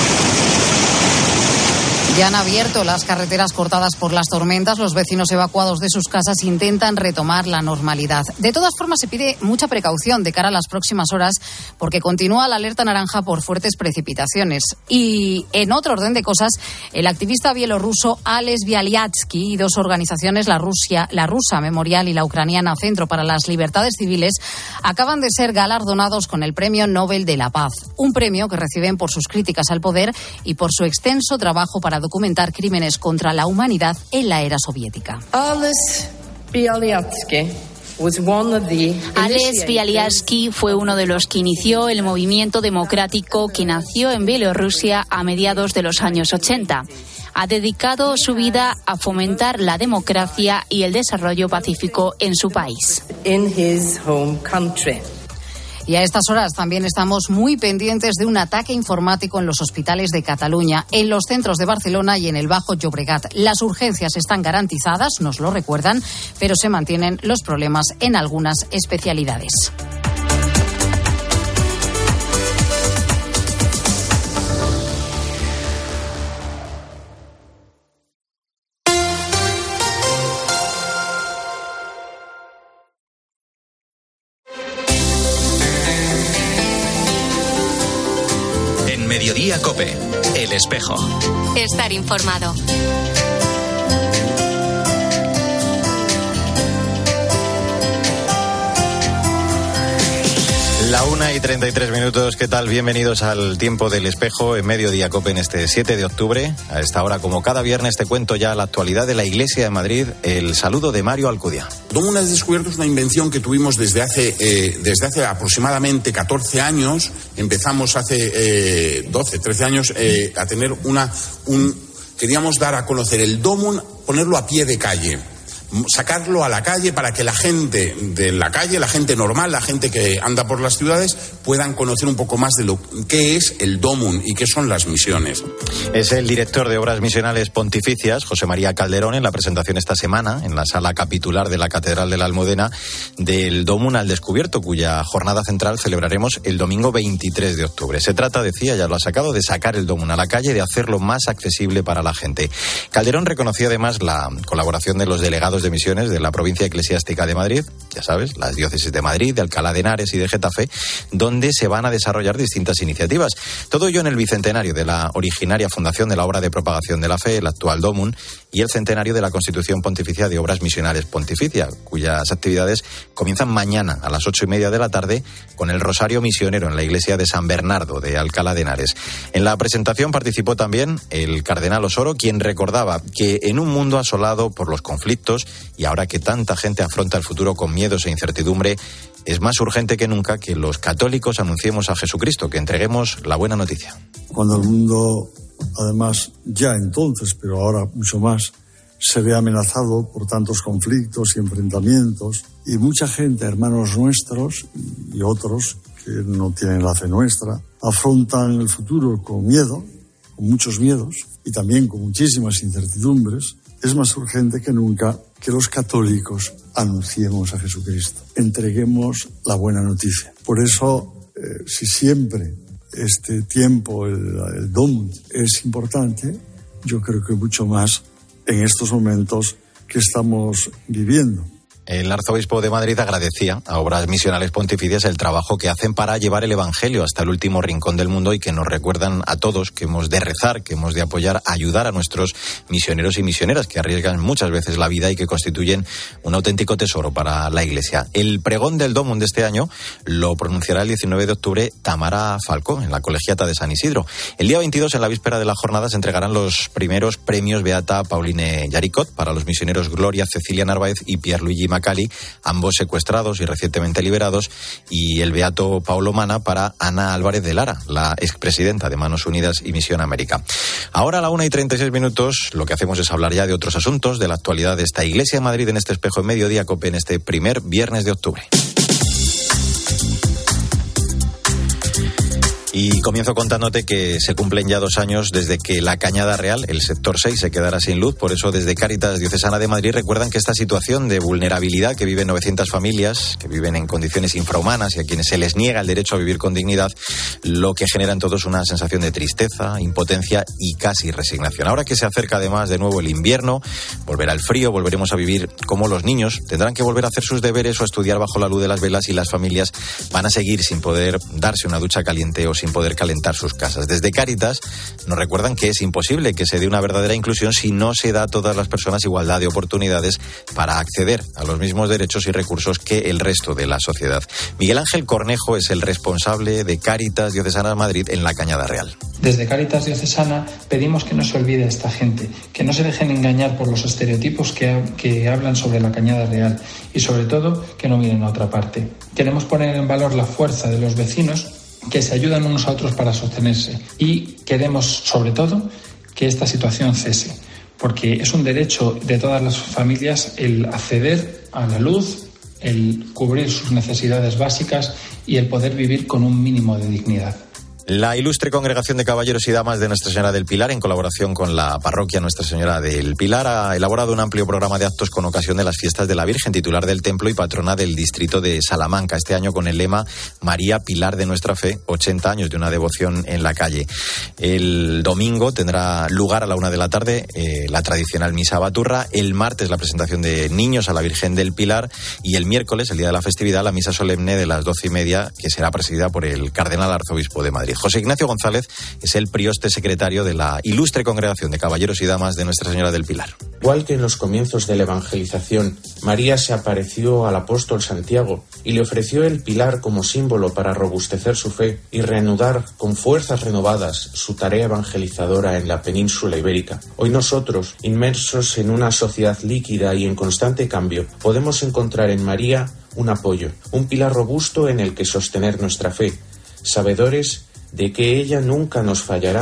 Ya han abierto las carreteras cortadas por las tormentas. Los vecinos evacuados de sus casas intentan retomar la normalidad. De todas formas, se pide mucha precaución de cara a las próximas horas, porque continúa la alerta naranja por fuertes precipitaciones. Y en otro orden de cosas, el activista bielorruso Ales Bialyatsky y 2 organizaciones, la rusa Memorial y la ucraniana Centro para las Libertades Civiles, acaban de ser galardonados con el Premio Nobel de la Paz. Un premio que reciben por sus críticas al poder y por su extenso trabajo para documentar crímenes contra la humanidad en la era soviética. Ales Bialyatsky fue uno de los que inició el movimiento democrático que nació en Bielorrusia a mediados de los años 80. Ha dedicado su vida a fomentar la democracia y el desarrollo pacífico en su país. Y a estas horas también estamos muy pendientes de un ataque informático en los hospitales de Cataluña, en los centros de Barcelona y en el Bajo Llobregat. Las urgencias están garantizadas, nos lo recuerdan, pero se mantienen los problemas en algunas especialidades. Mediodía COPE, El Espejo. Estar informado. La 1:33, ¿qué tal? Bienvenidos al Tiempo del Espejo en Mediodía COPE en este 7 de octubre. A esta hora, como cada viernes, te cuento ya la actualidad de la Iglesia de Madrid. El saludo de Mario Alcudia. Domunas Descubierto es una invención que tuvimos desde hace aproximadamente 14 años. Empezamos hace 12, 13 años a tener queríamos dar a conocer el Domun, ponerlo a pie de calle, sacarlo a la calle para que la gente de la calle, la gente normal, la gente que anda por las ciudades, puedan conocer un poco más de lo que es el DOMUN y qué son las misiones. Es el director de Obras Misionales Pontificias, José María Calderón, en la presentación esta semana en la sala capitular de la Catedral de la Almudena del DOMUN al Descubierto, cuya jornada central celebraremos el domingo 23 de octubre. Se trata, decía, ya lo ha sacado, de sacar el DOMUN a la calle, de hacerlo más accesible para la gente. Calderón reconoció además la colaboración de los delegados de misiones de la provincia eclesiástica de Madrid, ya sabes, las diócesis de Madrid, de Alcalá de Henares y de Getafe, donde se van a desarrollar distintas iniciativas. Todo ello en el bicentenario de la originaria fundación de la obra de propagación de la fe, el actual DOMUN, y el centenario de la Constitución Pontificia de Obras Misionales Pontificia, cuyas actividades comienzan mañana a las 8:30 de la tarde con el Rosario Misionero en la iglesia de San Bernardo de Alcalá de Henares. En la presentación participó también el cardenal Osoro, quien recordaba que en un mundo asolado por los conflictos y ahora que tanta gente afronta el futuro con miedos e incertidumbre, es más urgente que nunca que los católicos anunciemos a Jesucristo, que entreguemos la buena noticia. Cuando el mundo, además, ya entonces, pero ahora mucho más, se ve amenazado por tantos conflictos y enfrentamientos, y mucha gente, hermanos nuestros y otros que no tienen la fe nuestra, afrontan el futuro con miedo, con muchos miedos y también con muchísimas incertidumbres. Es más urgente que nunca que los católicos anunciemos a Jesucristo, entreguemos la buena noticia. Por eso, si siempre este tiempo, el DOMUN, es importante, yo creo que mucho más en estos momentos que estamos viviendo. El arzobispo de Madrid agradecía a Obras Misionales Pontificias el trabajo que hacen para llevar el Evangelio hasta el último rincón del mundo y que nos recuerdan a todos que hemos de rezar, que hemos de apoyar, ayudar a nuestros misioneros y misioneras que arriesgan muchas veces la vida y que constituyen un auténtico tesoro para la Iglesia. El pregón del DOMUN de este año lo pronunciará el 19 de octubre Tamara Falcó en la Colegiata de San Isidro. El día 22, en la víspera de la jornada, se entregarán los primeros premios Beata Pauline Yaricot para los misioneros Gloria Cecilia Narváez y Pierluigi Macali, ambos secuestrados y recientemente liberados, y el Beato Paulo Mana para Ana Álvarez de Lara, la expresidenta de Manos Unidas y Misión América. Ahora a la 1:36, lo que hacemos es hablar ya de otros asuntos, de la actualidad de esta Iglesia de Madrid en este espejo en Mediodía COPE en este primer viernes de octubre. Y comienzo contándote que se cumplen ya 2 años desde que la Cañada Real, el sector 6, se quedara sin luz. Por eso, desde Cáritas Diocesana de Madrid recuerdan que esta situación de vulnerabilidad que viven 900 familias, que viven en condiciones infrahumanas y a quienes se les niega el derecho a vivir con dignidad, lo que genera en todos una sensación de tristeza, impotencia y casi resignación. Ahora que se acerca además de nuevo el invierno, volverá el frío, volveremos a vivir como los niños, tendrán que volver a hacer sus deberes o a estudiar bajo la luz de las velas, y las familias van a seguir sin poder darse una ducha caliente o sin poder calentar sus casas. Desde Cáritas nos recuerdan que es imposible que se dé una verdadera inclusión si no se da a todas las personas igualdad de oportunidades para acceder a los mismos derechos y recursos que el resto de la sociedad. Miguel Ángel Cornejo es el responsable de Cáritas Diocesana Madrid en la Cañada Real. Desde Cáritas Diocesana pedimos que no se olvide a esta gente, que no se dejen engañar por los estereotipos que hablan sobre la Cañada Real y sobre todo que no miren a otra parte. Queremos poner en valor la fuerza de los vecinos que se ayudan unos a otros para sostenerse, y queremos sobre todo que esta situación cese, porque es un derecho de todas las familias el acceder a la luz, el cubrir sus necesidades básicas y el poder vivir con un mínimo de dignidad. La ilustre Congregación de Caballeros y Damas de Nuestra Señora del Pilar, en colaboración con la parroquia Nuestra Señora del Pilar, ha elaborado un amplio programa de actos con ocasión de las fiestas de la Virgen, titular del templo y patrona del distrito de Salamanca, este año con el lema María Pilar de Nuestra Fe, 80 años de una devoción en la calle. El domingo tendrá lugar a la 1:00 p.m. La tradicional misa baturra, el martes la presentación de niños a la Virgen del Pilar y el miércoles, el día de la festividad, la misa solemne de las 12:30, que será presidida por el cardenal arzobispo de Madrid. José Ignacio González es el prioste secretario de la ilustre Congregación de Caballeros y Damas de Nuestra Señora del Pilar. Igual que en los comienzos de la evangelización, María se apareció al apóstol Santiago y le ofreció el pilar como símbolo para robustecer su fe y reanudar con fuerzas renovadas su tarea evangelizadora en la península ibérica. Hoy nosotros, inmersos en una sociedad líquida y en constante cambio, podemos encontrar en María un apoyo, un pilar robusto en el que sostener nuestra fe, sabedores de que ella nunca nos fallará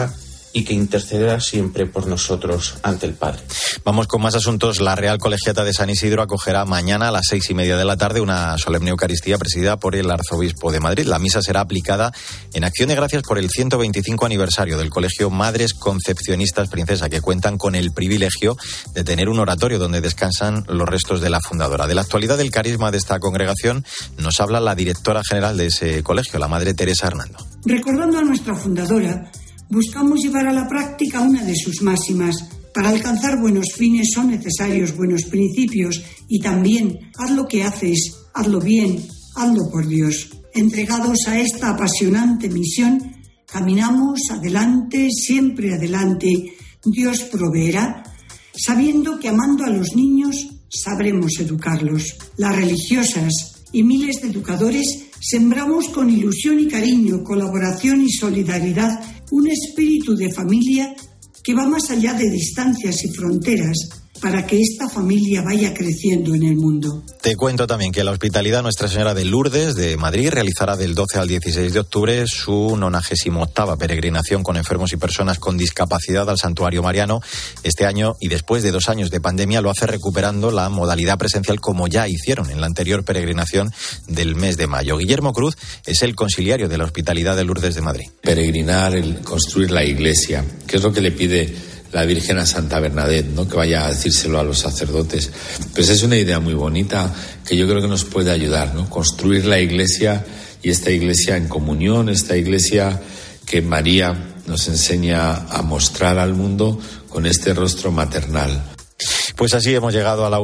y que intercederá siempre por nosotros ante el Padre. Vamos con más asuntos. La Real Colegiata de San Isidro acogerá mañana a las 6:30 de la tarde una solemne Eucaristía presidida por el Arzobispo de Madrid. La misa será aplicada en acción de gracias por el 125 aniversario del Colegio Madres Concepcionistas Princesa, que cuentan con el privilegio de tener un oratorio donde descansan los restos de la fundadora. De la actualidad del carisma de esta congregación nos habla la directora general de ese colegio, la Madre Teresa Hernando. Recordando a nuestra fundadora, buscamos llevar a la práctica una de sus máximas. Para alcanzar buenos fines son necesarios buenos principios y también haz lo que haces, hazlo bien, hazlo por Dios. Entregados a esta apasionante misión, caminamos adelante, siempre adelante. Dios proveerá, sabiendo que amando a los niños sabremos educarlos. Las religiosas y miles de educadores sembramos con ilusión y cariño, colaboración y solidaridad un espíritu de familia que va más allá de distancias y fronteras para que esta familia vaya creciendo en el mundo. Te cuento también que la Hospitalidad Nuestra Señora de Lourdes de Madrid realizará del 12 al 16 de octubre su 98ª peregrinación con enfermos y personas con discapacidad al Santuario Mariano. Este año, y después de 2 años de pandemia, lo hace recuperando la modalidad presencial como ya hicieron en la anterior peregrinación del mes de mayo. Guillermo Cruz es el conciliario de la Hospitalidad de Lourdes de Madrid. Peregrinar, construir la iglesia, que es lo que le pide la Virgen a Santa Bernadette, ¿no? Que vaya a decírselo a los sacerdotes. Pues es una idea muy bonita que yo creo que nos puede ayudar, ¿no? Construir la iglesia, y esta iglesia en comunión, esta iglesia que María nos enseña a mostrar al mundo con este rostro maternal. Pues así hemos llegado a la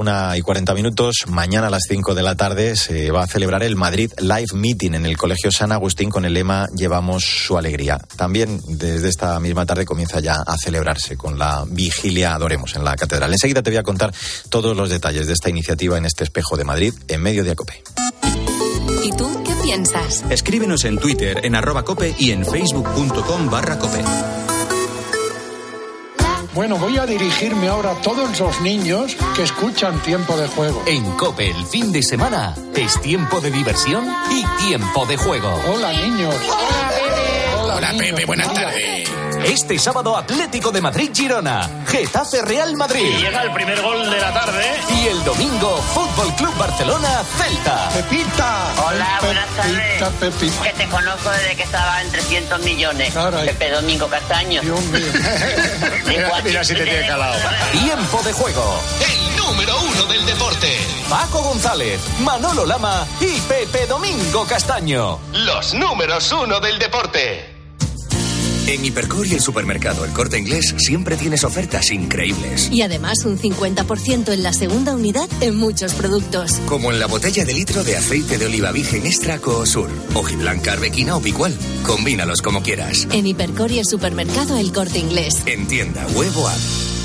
1:40. Mañana a las 5 de la tarde se va a celebrar el Madrid Live Meeting en el Colegio San Agustín con el lema Llevamos su alegría. También desde esta misma tarde comienza ya a celebrarse con la vigilia Adoremos en la Catedral. Enseguida te voy a contar todos los detalles de esta iniciativa en este Espejo de Madrid en Mediodía COPE. ¿Y tú qué piensas? Escríbenos en Twitter en @cope y en facebook.com/cope. Bueno, voy a dirigirme ahora a todos los niños que escuchan Tiempo de Juego. En COPE el fin de semana es tiempo de diversión y tiempo de juego. Hola, niños. Hola, Pepe. Hola, Pepe, buenas tardes. Este sábado Atlético de Madrid-Girona, Getafe Real Madrid. Y llega el primer gol de la tarde. Y el domingo Fútbol Club Barcelona-Celta. Pepita. Hola, buenas tardes. Pepita. Que te conozco desde que estaba en 300 millones. Caray. Pepe Domingo Castaño. Dios mío. Mira si te tiene calado. Tiempo de juego. El número 1 del deporte. Paco González, Manolo Lama y Pepe Domingo Castaño. Los números 1 del deporte. En Hipercor y el supermercado El Corte Inglés siempre tienes ofertas increíbles. Y además un 50% en la segunda unidad en muchos productos. Como en la botella de litro de aceite de oliva virgen extra Coosur, hojiblanca, arbequina o picual. Combínalos como quieras. En Hipercor y el supermercado El Corte Inglés. En tienda web o app.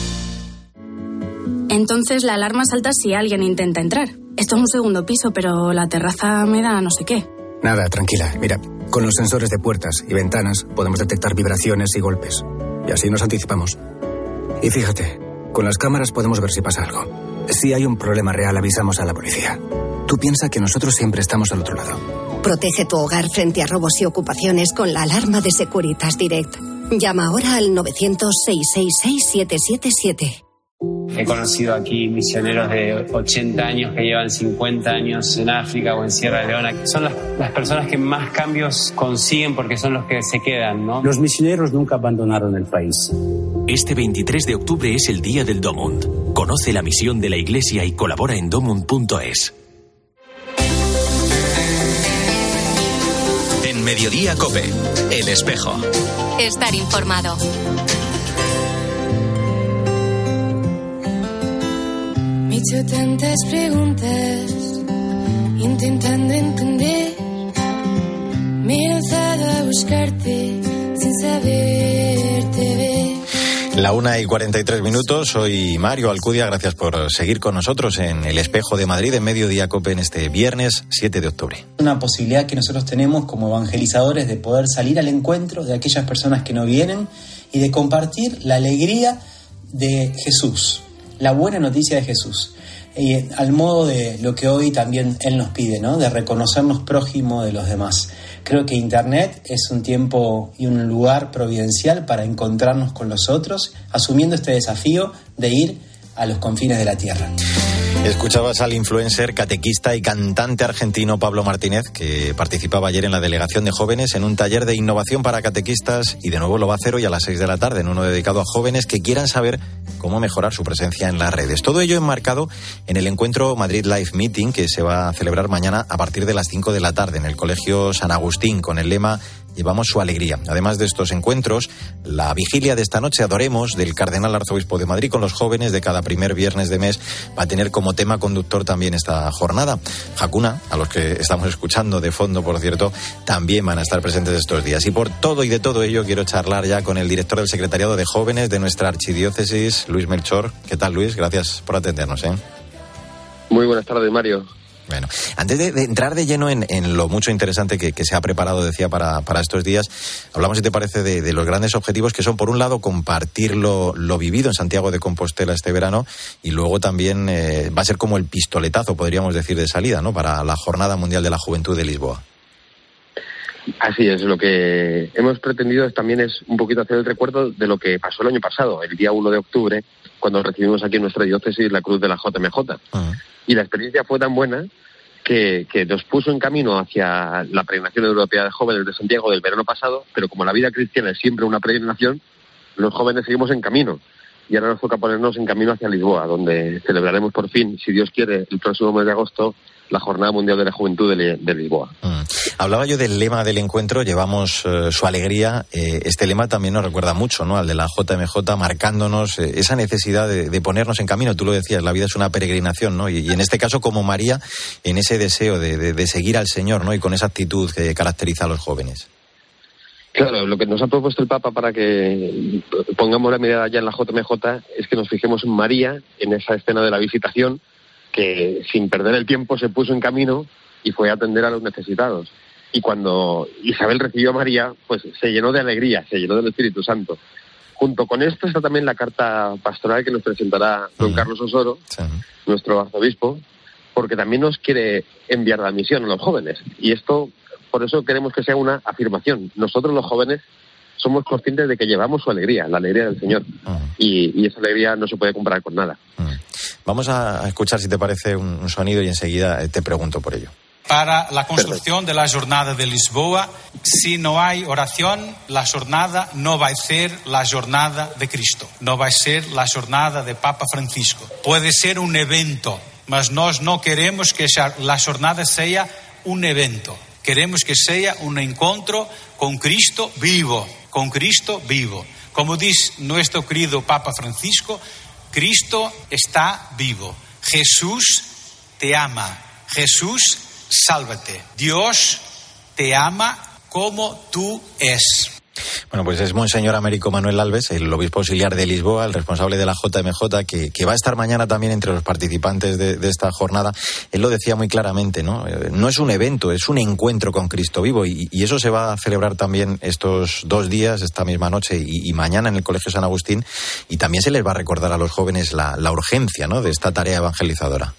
Entonces la alarma salta si alguien intenta entrar. Esto es un segundo piso, pero la terraza me da no sé qué. Nada, tranquila. Mira, con los sensores de puertas y ventanas podemos detectar vibraciones y golpes. Y así nos anticipamos. Y fíjate, con las cámaras podemos ver si pasa algo. Si hay un problema real, avisamos a la policía. Tú piensa que nosotros siempre estamos al otro lado. Protege tu hogar frente a robos y ocupaciones con la alarma de Securitas Direct. Llama ahora al 900-666-777. He conocido aquí misioneros de 80 años que llevan 50 años en África o en Sierra Leona. Son las personas que más cambios consiguen porque son los que se quedan, ¿no? Los misioneros nunca abandonaron el país. Este 23 de octubre es el Día del Domund. Conoce la misión de la Iglesia y colabora en domund.es. En Mediodía COPE, El Espejo. Estar informado. Me he hecho tantas preguntas, intentando entender. Me he lanzado a buscarte sin saberte ver. La 1:43. Soy Mario Alcudia. Gracias por seguir con nosotros en El Espejo de Madrid en Mediodía COPE en este viernes 7 de octubre. Una posibilidad que nosotros tenemos como evangelizadores de poder salir al encuentro de aquellas personas que no vienen y de compartir la alegría de Jesús. la buena noticia de Jesús. Al modo de lo que hoy también Él nos pide, ¿no? De reconocernos prójimo de los demás. Creo que Internet es un tiempo y un lugar providencial para encontrarnos con los otros, asumiendo este desafío de ir a los confines de la tierra. Escuchabas al influencer, catequista y cantante argentino Pablo Martínez, que participaba ayer en la delegación de jóvenes en un taller de innovación para catequistas, y de nuevo lo va a hacer hoy a las 6 de la tarde en uno dedicado a jóvenes que quieran saber cómo mejorar su presencia en las redes. Todo ello enmarcado en el encuentro Madrid Live Meeting, que se va a celebrar mañana a partir de las 5 de la tarde en el Colegio San Agustín, con el lema Llevamos su alegría. Además de estos encuentros, la vigilia de esta noche, Adoremos, del Cardenal Arzobispo de Madrid con los jóvenes de cada primer viernes de mes, va a tener como tema conductor también esta jornada. Hakuna, a los que estamos escuchando de fondo, por cierto, también van a estar presentes estos días. Y por todo y de todo ello quiero charlar ya con el director del Secretariado de Jóvenes de nuestra archidiócesis, Luis Melchor. ¿Qué tal, Luis? Gracias por atendernos, Muy buenas tardes, Mario. Bueno, antes de entrar de lleno en lo mucho interesante que se ha preparado, decía, para estos días, hablamos, si te parece, de los grandes objetivos, que son, por un lado, compartir lo vivido en Santiago de Compostela este verano, y luego también va a ser como el pistoletazo, podríamos decir, de salida, ¿no?, para la Jornada Mundial de la Juventud de Lisboa. Así es, lo que hemos pretendido también es un poquito hacer el recuerdo de lo que pasó el año pasado, el día 1 de octubre, cuando recibimos aquí en nuestra diócesis la Cruz de la JMJ. Uh-huh. Y la experiencia fue tan buena que nos puso en camino hacia la peregrinación europea de jóvenes de Santiago del verano pasado, pero como la vida cristiana es siempre una peregrinación, los jóvenes seguimos en camino. Y ahora nos toca ponernos en camino hacia Lisboa, donde celebraremos por fin, si Dios quiere, el próximo mes de agosto, la Jornada Mundial de la Juventud de Lisboa. Hablaba yo del lema del encuentro, llevamos su alegría. Este lema también nos recuerda mucho, ¿no?, al de la JMJ, marcándonos esa necesidad de ponernos en camino. Tú lo decías, la vida es una peregrinación, ¿no? Y en este caso, como María, en ese deseo de seguir al Señor, ¿no?, y con esa actitud que caracteriza a los jóvenes. Claro, lo que nos ha propuesto el Papa para que pongamos la mirada ya en la JMJ es que nos fijemos en María, en esa escena de la visitación, que sin perder el tiempo se puso en camino y fue a atender a los necesitados. Y cuando Isabel recibió a María, pues se llenó de alegría, se llenó del Espíritu Santo. Junto con esto está también la carta pastoral que nos presentará don Carlos Osoro, nuestro arzobispo, porque también nos quiere enviar la misión a los jóvenes. Y esto, por eso queremos que sea una afirmación. Nosotros los jóvenes somos conscientes de que llevamos su alegría, la alegría del Señor. Y esa alegría no se puede comparar con nada. Vamos a escuchar, si te parece, un sonido y enseguida te pregunto por ello. Para la construcción de la Jornada de Lisboa, si no hay oración, la jornada no va a ser la jornada de Cristo, no va a ser la jornada de Papa Francisco. Puede ser un evento, mas nós no queremos que la jornada sea un evento. Queremos que sea un encuentro con Cristo vivo, con Cristo vivo. Como dice nuestro querido Papa Francisco, Cristo está vivo. Jesús te ama. Jesús, sálvate. Dios te ama como tú es. Bueno, pues es Monseñor Américo Manuel Alves, el obispo auxiliar de Lisboa, el responsable de la JMJ, que va a estar mañana también entre los participantes de esta jornada. Él lo decía muy claramente, ¿no? No es un evento, es un encuentro con Cristo vivo, y eso se va a celebrar también estos 2 días, esta misma noche y mañana en el Colegio San Agustín, y también se les va a recordar a los jóvenes la urgencia, ¿no?, de esta tarea evangelizadora.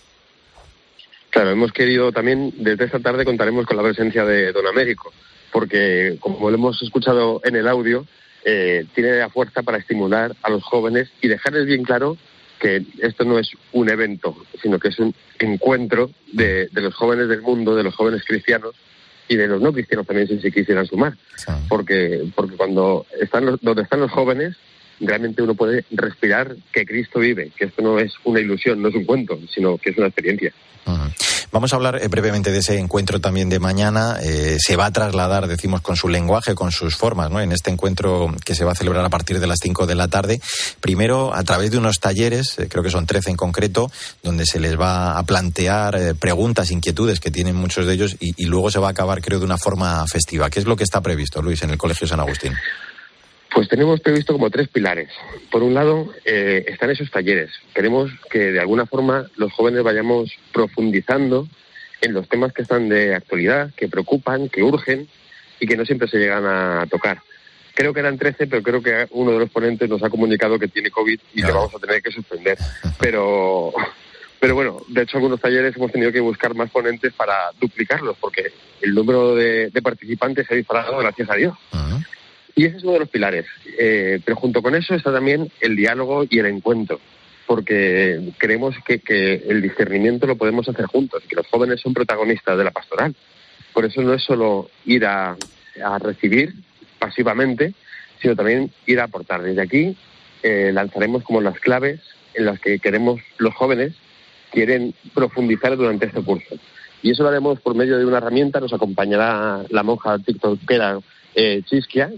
Claro, hemos querido también, desde esta tarde contaremos con la presencia de don Américo, porque, como lo hemos escuchado en el audio, tiene la fuerza para estimular a los jóvenes y dejarles bien claro que esto no es un evento, sino que es un encuentro de los jóvenes del mundo, de los jóvenes cristianos y de los no cristianos también, si se quisieran sumar. Sí. Porque cuando donde están los jóvenes, realmente uno puede respirar que Cristo vive, que esto no es una ilusión, no es un cuento, sino que es una experiencia. Vamos a hablar brevemente de ese encuentro también de mañana. Se va a trasladar, decimos, con su lenguaje, con sus formas, ¿no?, en este encuentro que se va a celebrar a partir de las 5 de la tarde. Primero, a través de unos talleres, creo que son 13 en concreto, donde se les va a plantear preguntas, inquietudes que tienen muchos de ellos, y luego se va a acabar, creo, de una forma festiva. ¿Qué es lo que está previsto, Luis, en el Colegio San Agustín? Pues tenemos previsto como 3 pilares. Por un lado, están esos talleres. Queremos que de alguna forma los jóvenes vayamos profundizando en los temas que están de actualidad, que preocupan, que urgen y que no siempre se llegan a tocar. Creo que eran 13, pero creo que uno de los ponentes nos ha comunicado que tiene COVID y le vamos a tener que suspender. Pero bueno, de hecho algunos talleres hemos tenido que buscar más ponentes para duplicarlos, porque el número de participantes se ha disparado, gracias a Dios. Y ese es uno de los pilares. Pero junto con eso está también el diálogo y el encuentro, porque creemos que el discernimiento lo podemos hacer juntos, que los jóvenes son protagonistas de la pastoral. Por eso no es solo ir a recibir pasivamente, sino también ir a aportar. Desde aquí lanzaremos como las claves en las que los jóvenes quieren profundizar durante este curso. Y eso lo haremos por medio de una herramienta. Nos acompañará la monja tiktokera Chisquia,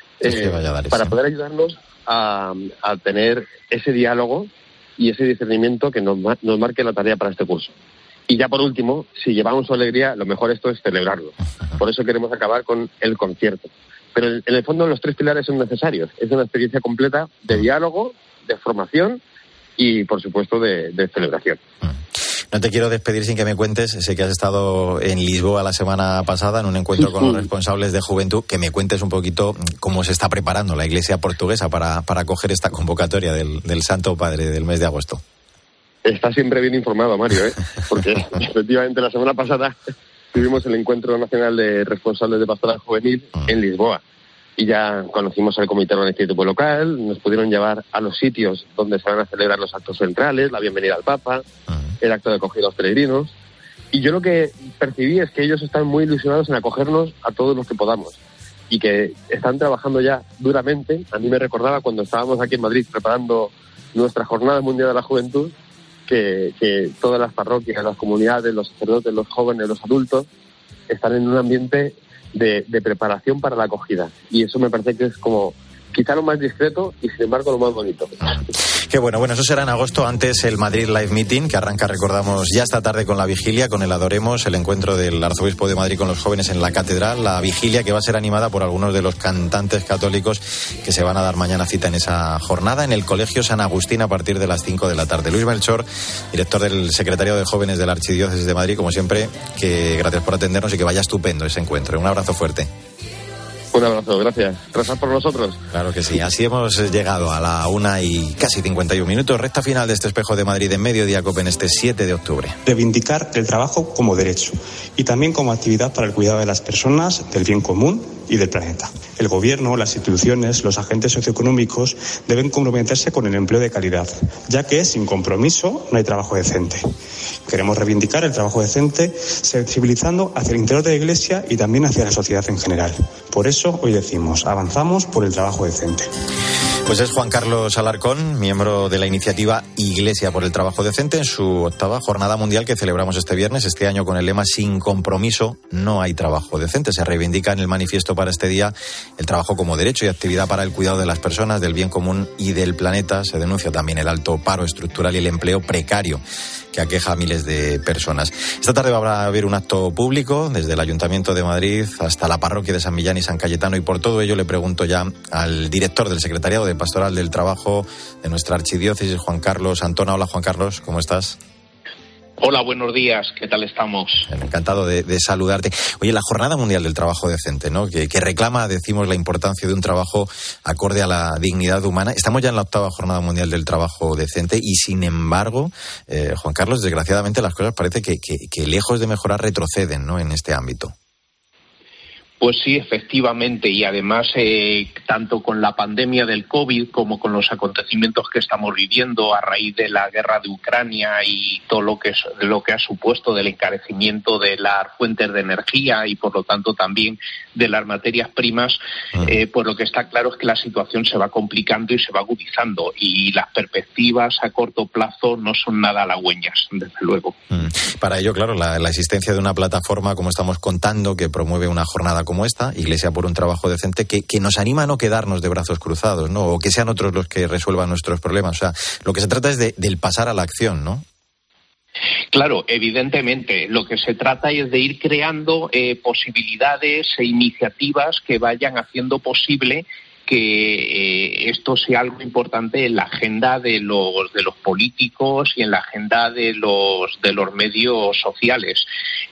para poder ayudarnos a tener ese diálogo y ese discernimiento que nos marque la tarea para este curso. Y ya por último, si llevamos su alegría, lo mejor esto es celebrarlo. Por eso queremos acabar con el concierto. Pero en el fondo los 3 pilares son necesarios. Es una experiencia completa de diálogo, de formación y, por supuesto, de celebración. No te quiero despedir sin que me cuentes, sé que has estado en Lisboa la semana pasada en un encuentro con los responsables de juventud, que me cuentes un poquito cómo se está preparando la Iglesia portuguesa para acoger esta convocatoria del Santo Padre del mes de agosto. Está siempre bien informado, Mario, porque efectivamente la semana pasada tuvimos el Encuentro Nacional de Responsables de Pastoral Juvenil en Lisboa y ya conocimos al comité organizativo local, nos pudieron llevar a los sitios donde se van a celebrar los actos centrales, la bienvenida al Papa, el acto de acogida a los peregrinos, y yo lo que percibí es que ellos están muy ilusionados en acogernos a todos los que podamos y que están trabajando ya duramente. A mí me recordaba cuando estábamos aquí en Madrid preparando nuestra Jornada Mundial de la Juventud, que todas las parroquias, las comunidades, los sacerdotes, los jóvenes, los adultos están en un ambiente de preparación para la acogida. Y eso me parece que es como quizá lo más discreto y sin embargo lo más bonito. Qué bueno, eso será en agosto. Antes el Madrid Live Meeting, que arranca, recordamos, ya esta tarde con la vigilia, con el Adoremos, el encuentro del Arzobispo de Madrid con los jóvenes en la catedral, la vigilia que va a ser animada por algunos de los cantantes católicos que se van a dar mañana cita en esa jornada en el Colegio San Agustín a partir de las 5 de la tarde. Luis Melchor, director del Secretariado de Jóvenes de la Archidiócesis de Madrid, como siempre, que gracias por atendernos y que vaya estupendo ese encuentro. Un abrazo fuerte. Un abrazo, gracias. Rezad por nosotros. Claro que sí. Así hemos llegado a la 1:51, recta final de este Espejo de Madrid en Mediodía COPE en este 7 de octubre. Reivindicar el trabajo como derecho y también como actividad para el cuidado de las personas, del bien común y del planeta. El gobierno, las instituciones, los agentes socioeconómicos deben comprometerse con el empleo de calidad, ya que sin compromiso no hay trabajo decente. Queremos reivindicar el trabajo decente, sensibilizando hacia el interior de la Iglesia y también hacia la sociedad en general. Por eso hoy decimos, avanzamos por el trabajo decente. Pues es Juan Carlos Alarcón, miembro de la iniciativa Iglesia por el Trabajo Decente, en su 8ª Jornada Mundial que celebramos este viernes, este año con el lema Sin compromiso no hay trabajo decente. Se reivindica en el manifiesto para este día el trabajo como derecho y actividad para el cuidado de las personas, del bien común y del planeta. Se denuncia también el alto paro estructural y el empleo precario que aqueja a miles de personas. Esta tarde va a haber un acto público desde el Ayuntamiento de Madrid hasta la parroquia de San Millán y San Cayetano, y por todo ello le pregunto ya al director del Secretariado de Pastoral del Trabajo de nuestra archidiócesis, Juan Carlos Antona. Hola, Juan Carlos, ¿cómo estás? Hola, buenos días, ¿qué tal estamos? Encantado de saludarte. Oye, la Jornada Mundial del Trabajo Decente, ¿no? Que reclama, decimos, la importancia de un trabajo acorde a la dignidad humana. Estamos ya en la 8ª Jornada Mundial del Trabajo Decente y, sin embargo, Juan Carlos, desgraciadamente las cosas parece que lejos de mejorar retroceden, ¿no?, en este ámbito. Pues sí, efectivamente, y además tanto con la pandemia del COVID como con los acontecimientos que estamos viviendo a raíz de la guerra de Ucrania y todo lo que ha supuesto del encarecimiento de las fuentes de energía y por lo tanto también de las materias primas, pues lo que está claro es que la situación se va complicando y se va agudizando y las perspectivas a corto plazo no son nada halagüeñas, desde luego. Para ello, claro, la existencia de una plataforma, como estamos contando, que promueve una jornada como esta, Iglesia por un Trabajo Decente, que nos anima a no quedarnos de brazos cruzados, ¿no? O que sean otros los que resuelvan nuestros problemas. O sea, lo que se trata es del pasar a la acción, ¿no? Claro, evidentemente. Lo que se trata es de ir creando posibilidades e iniciativas que vayan haciendo posible que esto sea algo importante en la agenda de los políticos y en la agenda de los medios sociales.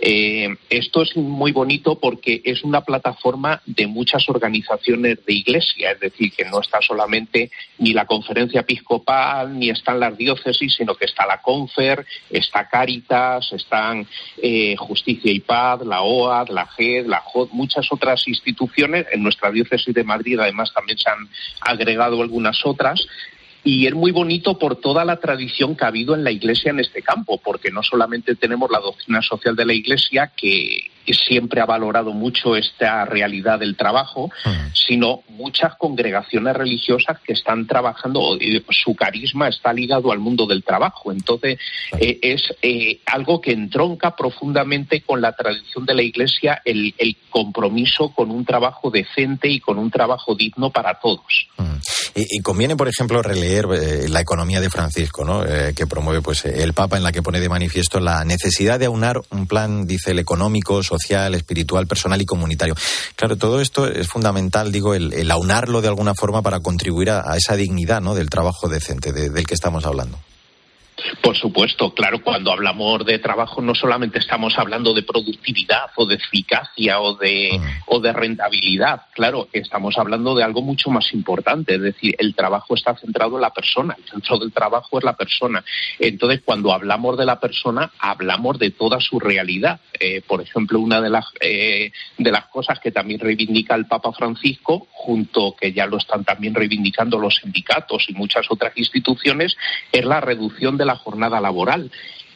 Esto es muy bonito porque es una plataforma de muchas organizaciones de iglesia, es decir, que no está solamente ni la Conferencia Episcopal ni están las diócesis, sino que está la Confer, está Cáritas, están Justicia y Paz, la OAD, la GED, la JOD, muchas otras instituciones. En nuestra diócesis de Madrid además también se han agregado algunas otras. Y es muy bonito por toda la tradición que ha habido en la Iglesia en este campo, porque no solamente tenemos la doctrina social de la Iglesia, que siempre ha valorado mucho esta realidad del trabajo, sino muchas congregaciones religiosas que están trabajando, su carisma está ligado al mundo del trabajo. Entonces, es algo que entronca profundamente con la tradición de la Iglesia, el compromiso con un trabajo decente y con un trabajo digno para todos. Y conviene, por ejemplo, releer la economía de Francisco, ¿no? Que promueve pues el Papa, en la que pone de manifiesto la necesidad de aunar un plan, dice, el económico, social, espiritual, personal y comunitario. Claro, todo esto es fundamental, digo, el aunarlo de alguna forma para contribuir a esa dignidad, ¿no?, del trabajo decente del que estamos hablando. Por supuesto, claro, cuando hablamos de trabajo no solamente estamos hablando de productividad o de eficacia o de rentabilidad, claro, estamos hablando de algo mucho más importante, es decir, el trabajo está centrado en la persona, el centro del trabajo es la persona. Entonces, cuando hablamos de la persona, hablamos de toda su realidad. Por ejemplo, una de las cosas que también reivindica el Papa Francisco, junto que ya lo están también reivindicando los sindicatos y muchas otras instituciones, es la reducción de la jornada laboral.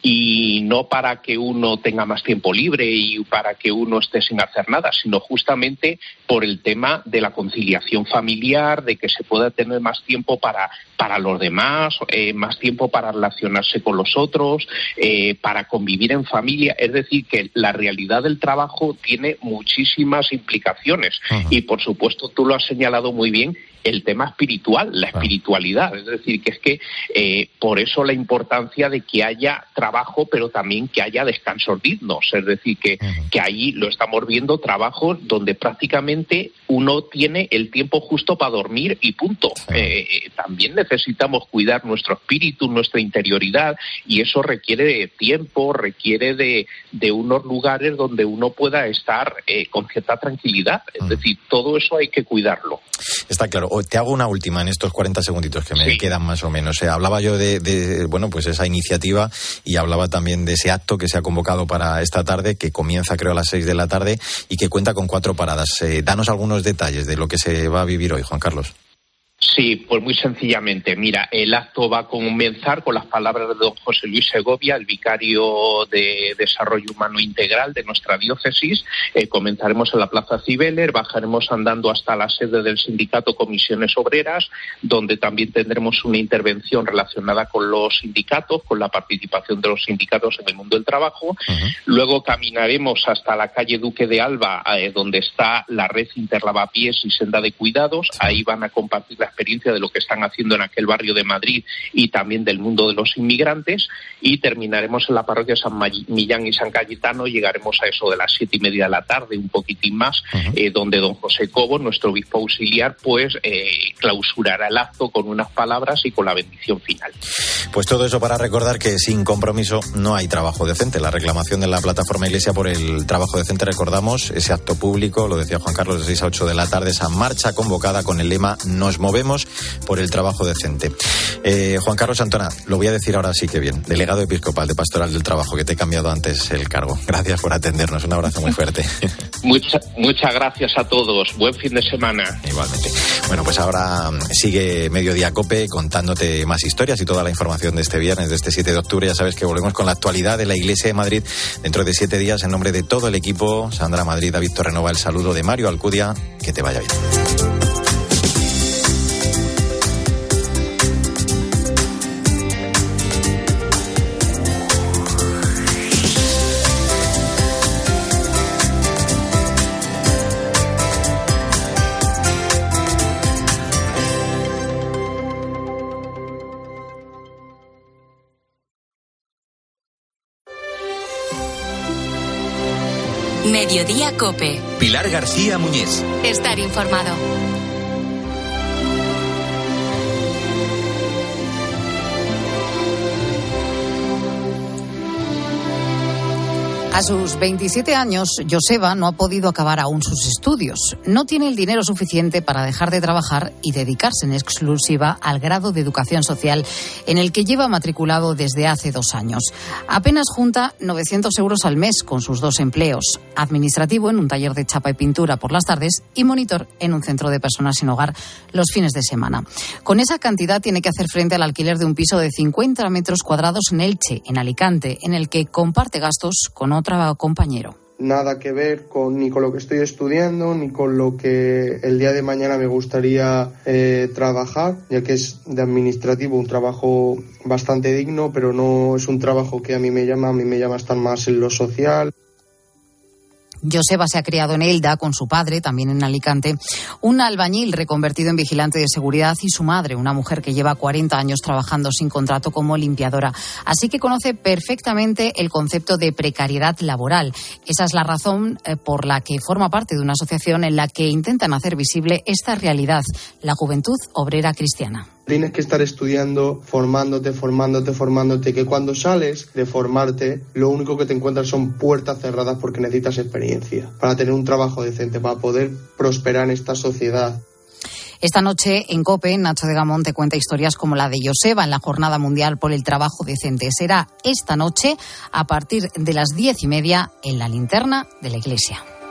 Y no para que uno tenga más tiempo libre y para que uno esté sin hacer nada, sino justamente por el tema de la conciliación familiar, de que se pueda tener más tiempo para los demás, más tiempo para relacionarse con los otros, para convivir en familia. Es decir, que la realidad del trabajo tiene muchísimas implicaciones. Y, por supuesto, tú lo has señalado muy bien, el tema espiritual, la espiritualidad. Es decir, que es que por eso la importancia de que haya trabajo, pero también que haya descansos dignos. Es decir, que ahí lo estamos viendo, trabajos donde prácticamente uno tiene el tiempo justo para dormir y punto. También necesitamos cuidar nuestro espíritu, nuestra interioridad, y eso requiere de tiempo, requiere de unos lugares donde uno pueda estar con cierta tranquilidad. Es decir, todo eso hay que cuidarlo. Está claro. Te hago una última en estos 40 segunditos que me quedan más o menos. Hablaba yo de bueno, pues esa iniciativa, y hablaba también de ese acto que se ha convocado para esta tarde, que comienza creo a las 6 de la tarde y que cuenta con 4 paradas. Danos algunos detalles de lo que se va a vivir hoy, Juan Carlos. Sí, pues muy sencillamente. Mira, el acto va a comenzar con las palabras de don José Luis Segovia, el vicario de Desarrollo Humano Integral de nuestra diócesis. Comenzaremos en la Plaza Cibeles, bajaremos andando hasta la sede del sindicato Comisiones Obreras, donde también tendremos una intervención relacionada con los sindicatos, con la participación de los sindicatos en el mundo del trabajo. Luego caminaremos hasta la calle Duque de Alba, donde está la red Interlavapiés y Senda de Cuidados. Ahí van a compartir la experiencia de lo que están haciendo en aquel barrio de Madrid y también del mundo de los inmigrantes, y terminaremos en la parroquia San Millán y San Cayetano. Llegaremos a eso de las 7:30 de la tarde, un poquitín más, donde don José Cobo, nuestro obispo auxiliar, pues clausurará el acto con unas palabras y con la bendición final. Pues todo eso para recordar que sin compromiso no hay trabajo decente. La reclamación de la plataforma Iglesia por el trabajo decente, recordamos, ese acto público, lo decía Juan Carlos, de 6 a 8 de la tarde, esa marcha convocada con el lema "Nos movemos por el trabajo decente". Juan Carlos Antona, lo voy a decir ahora sí que bien, delegado episcopal de Pastoral del Trabajo, que te he cambiado antes el cargo. Gracias por atendernos, un abrazo muy fuerte. Muchas gracias a todos, buen fin de semana. Igualmente. Bueno, pues ahora sigue Mediodía COPE contándote más historias y toda la información de este viernes, de este 7 de octubre. Ya sabes que volvemos con la actualidad de la Iglesia de Madrid dentro de 7 días. En nombre de todo el equipo, Sandra Madrid, David Torrenova, el saludo de Mario Alcudia. Que te vaya bien. Mediodía COPE. Pilar García Muñiz. Estar informado. A sus 27 años, Joseba no ha podido acabar aún sus estudios. No tiene el dinero suficiente para dejar de trabajar y dedicarse en exclusiva al grado de educación social en el que lleva matriculado desde hace 2 años. Apenas junta 900 euros al mes con sus 2 empleos: administrativo en un taller de chapa y pintura por las tardes y monitor en un centro de personas sin hogar los fines de semana. Con esa cantidad tiene que hacer frente al alquiler de un piso de 50 metros cuadrados en Elche, en Alicante, en el que comparte gastos con otro compañero. Nada que ver ni con lo que estoy estudiando, ni con lo que el día de mañana me gustaría trabajar, ya que es de administrativo, un trabajo bastante digno, pero no es un trabajo que a mí me llama estar más en lo social. Joseba se ha criado en Elda con su padre, también en Alicante, un albañil reconvertido en vigilante de seguridad, y su madre, una mujer que lleva 40 años trabajando sin contrato como limpiadora. Así que conoce perfectamente el concepto de precariedad laboral. Esa es la razón por la que forma parte de una asociación en la que intentan hacer visible esta realidad, la Juventud Obrera Cristiana. Tienes que estar estudiando, formándote, que cuando sales de formarte, lo único que te encuentras son puertas cerradas porque necesitas experiencia para tener un trabajo decente, para poder prosperar en esta sociedad. Esta noche en COPE, Nacho de Gamón te cuenta historias como la de Joseba en la Jornada Mundial por el Trabajo Decente. Será esta noche a partir de las 10:30 en la linterna de la Iglesia.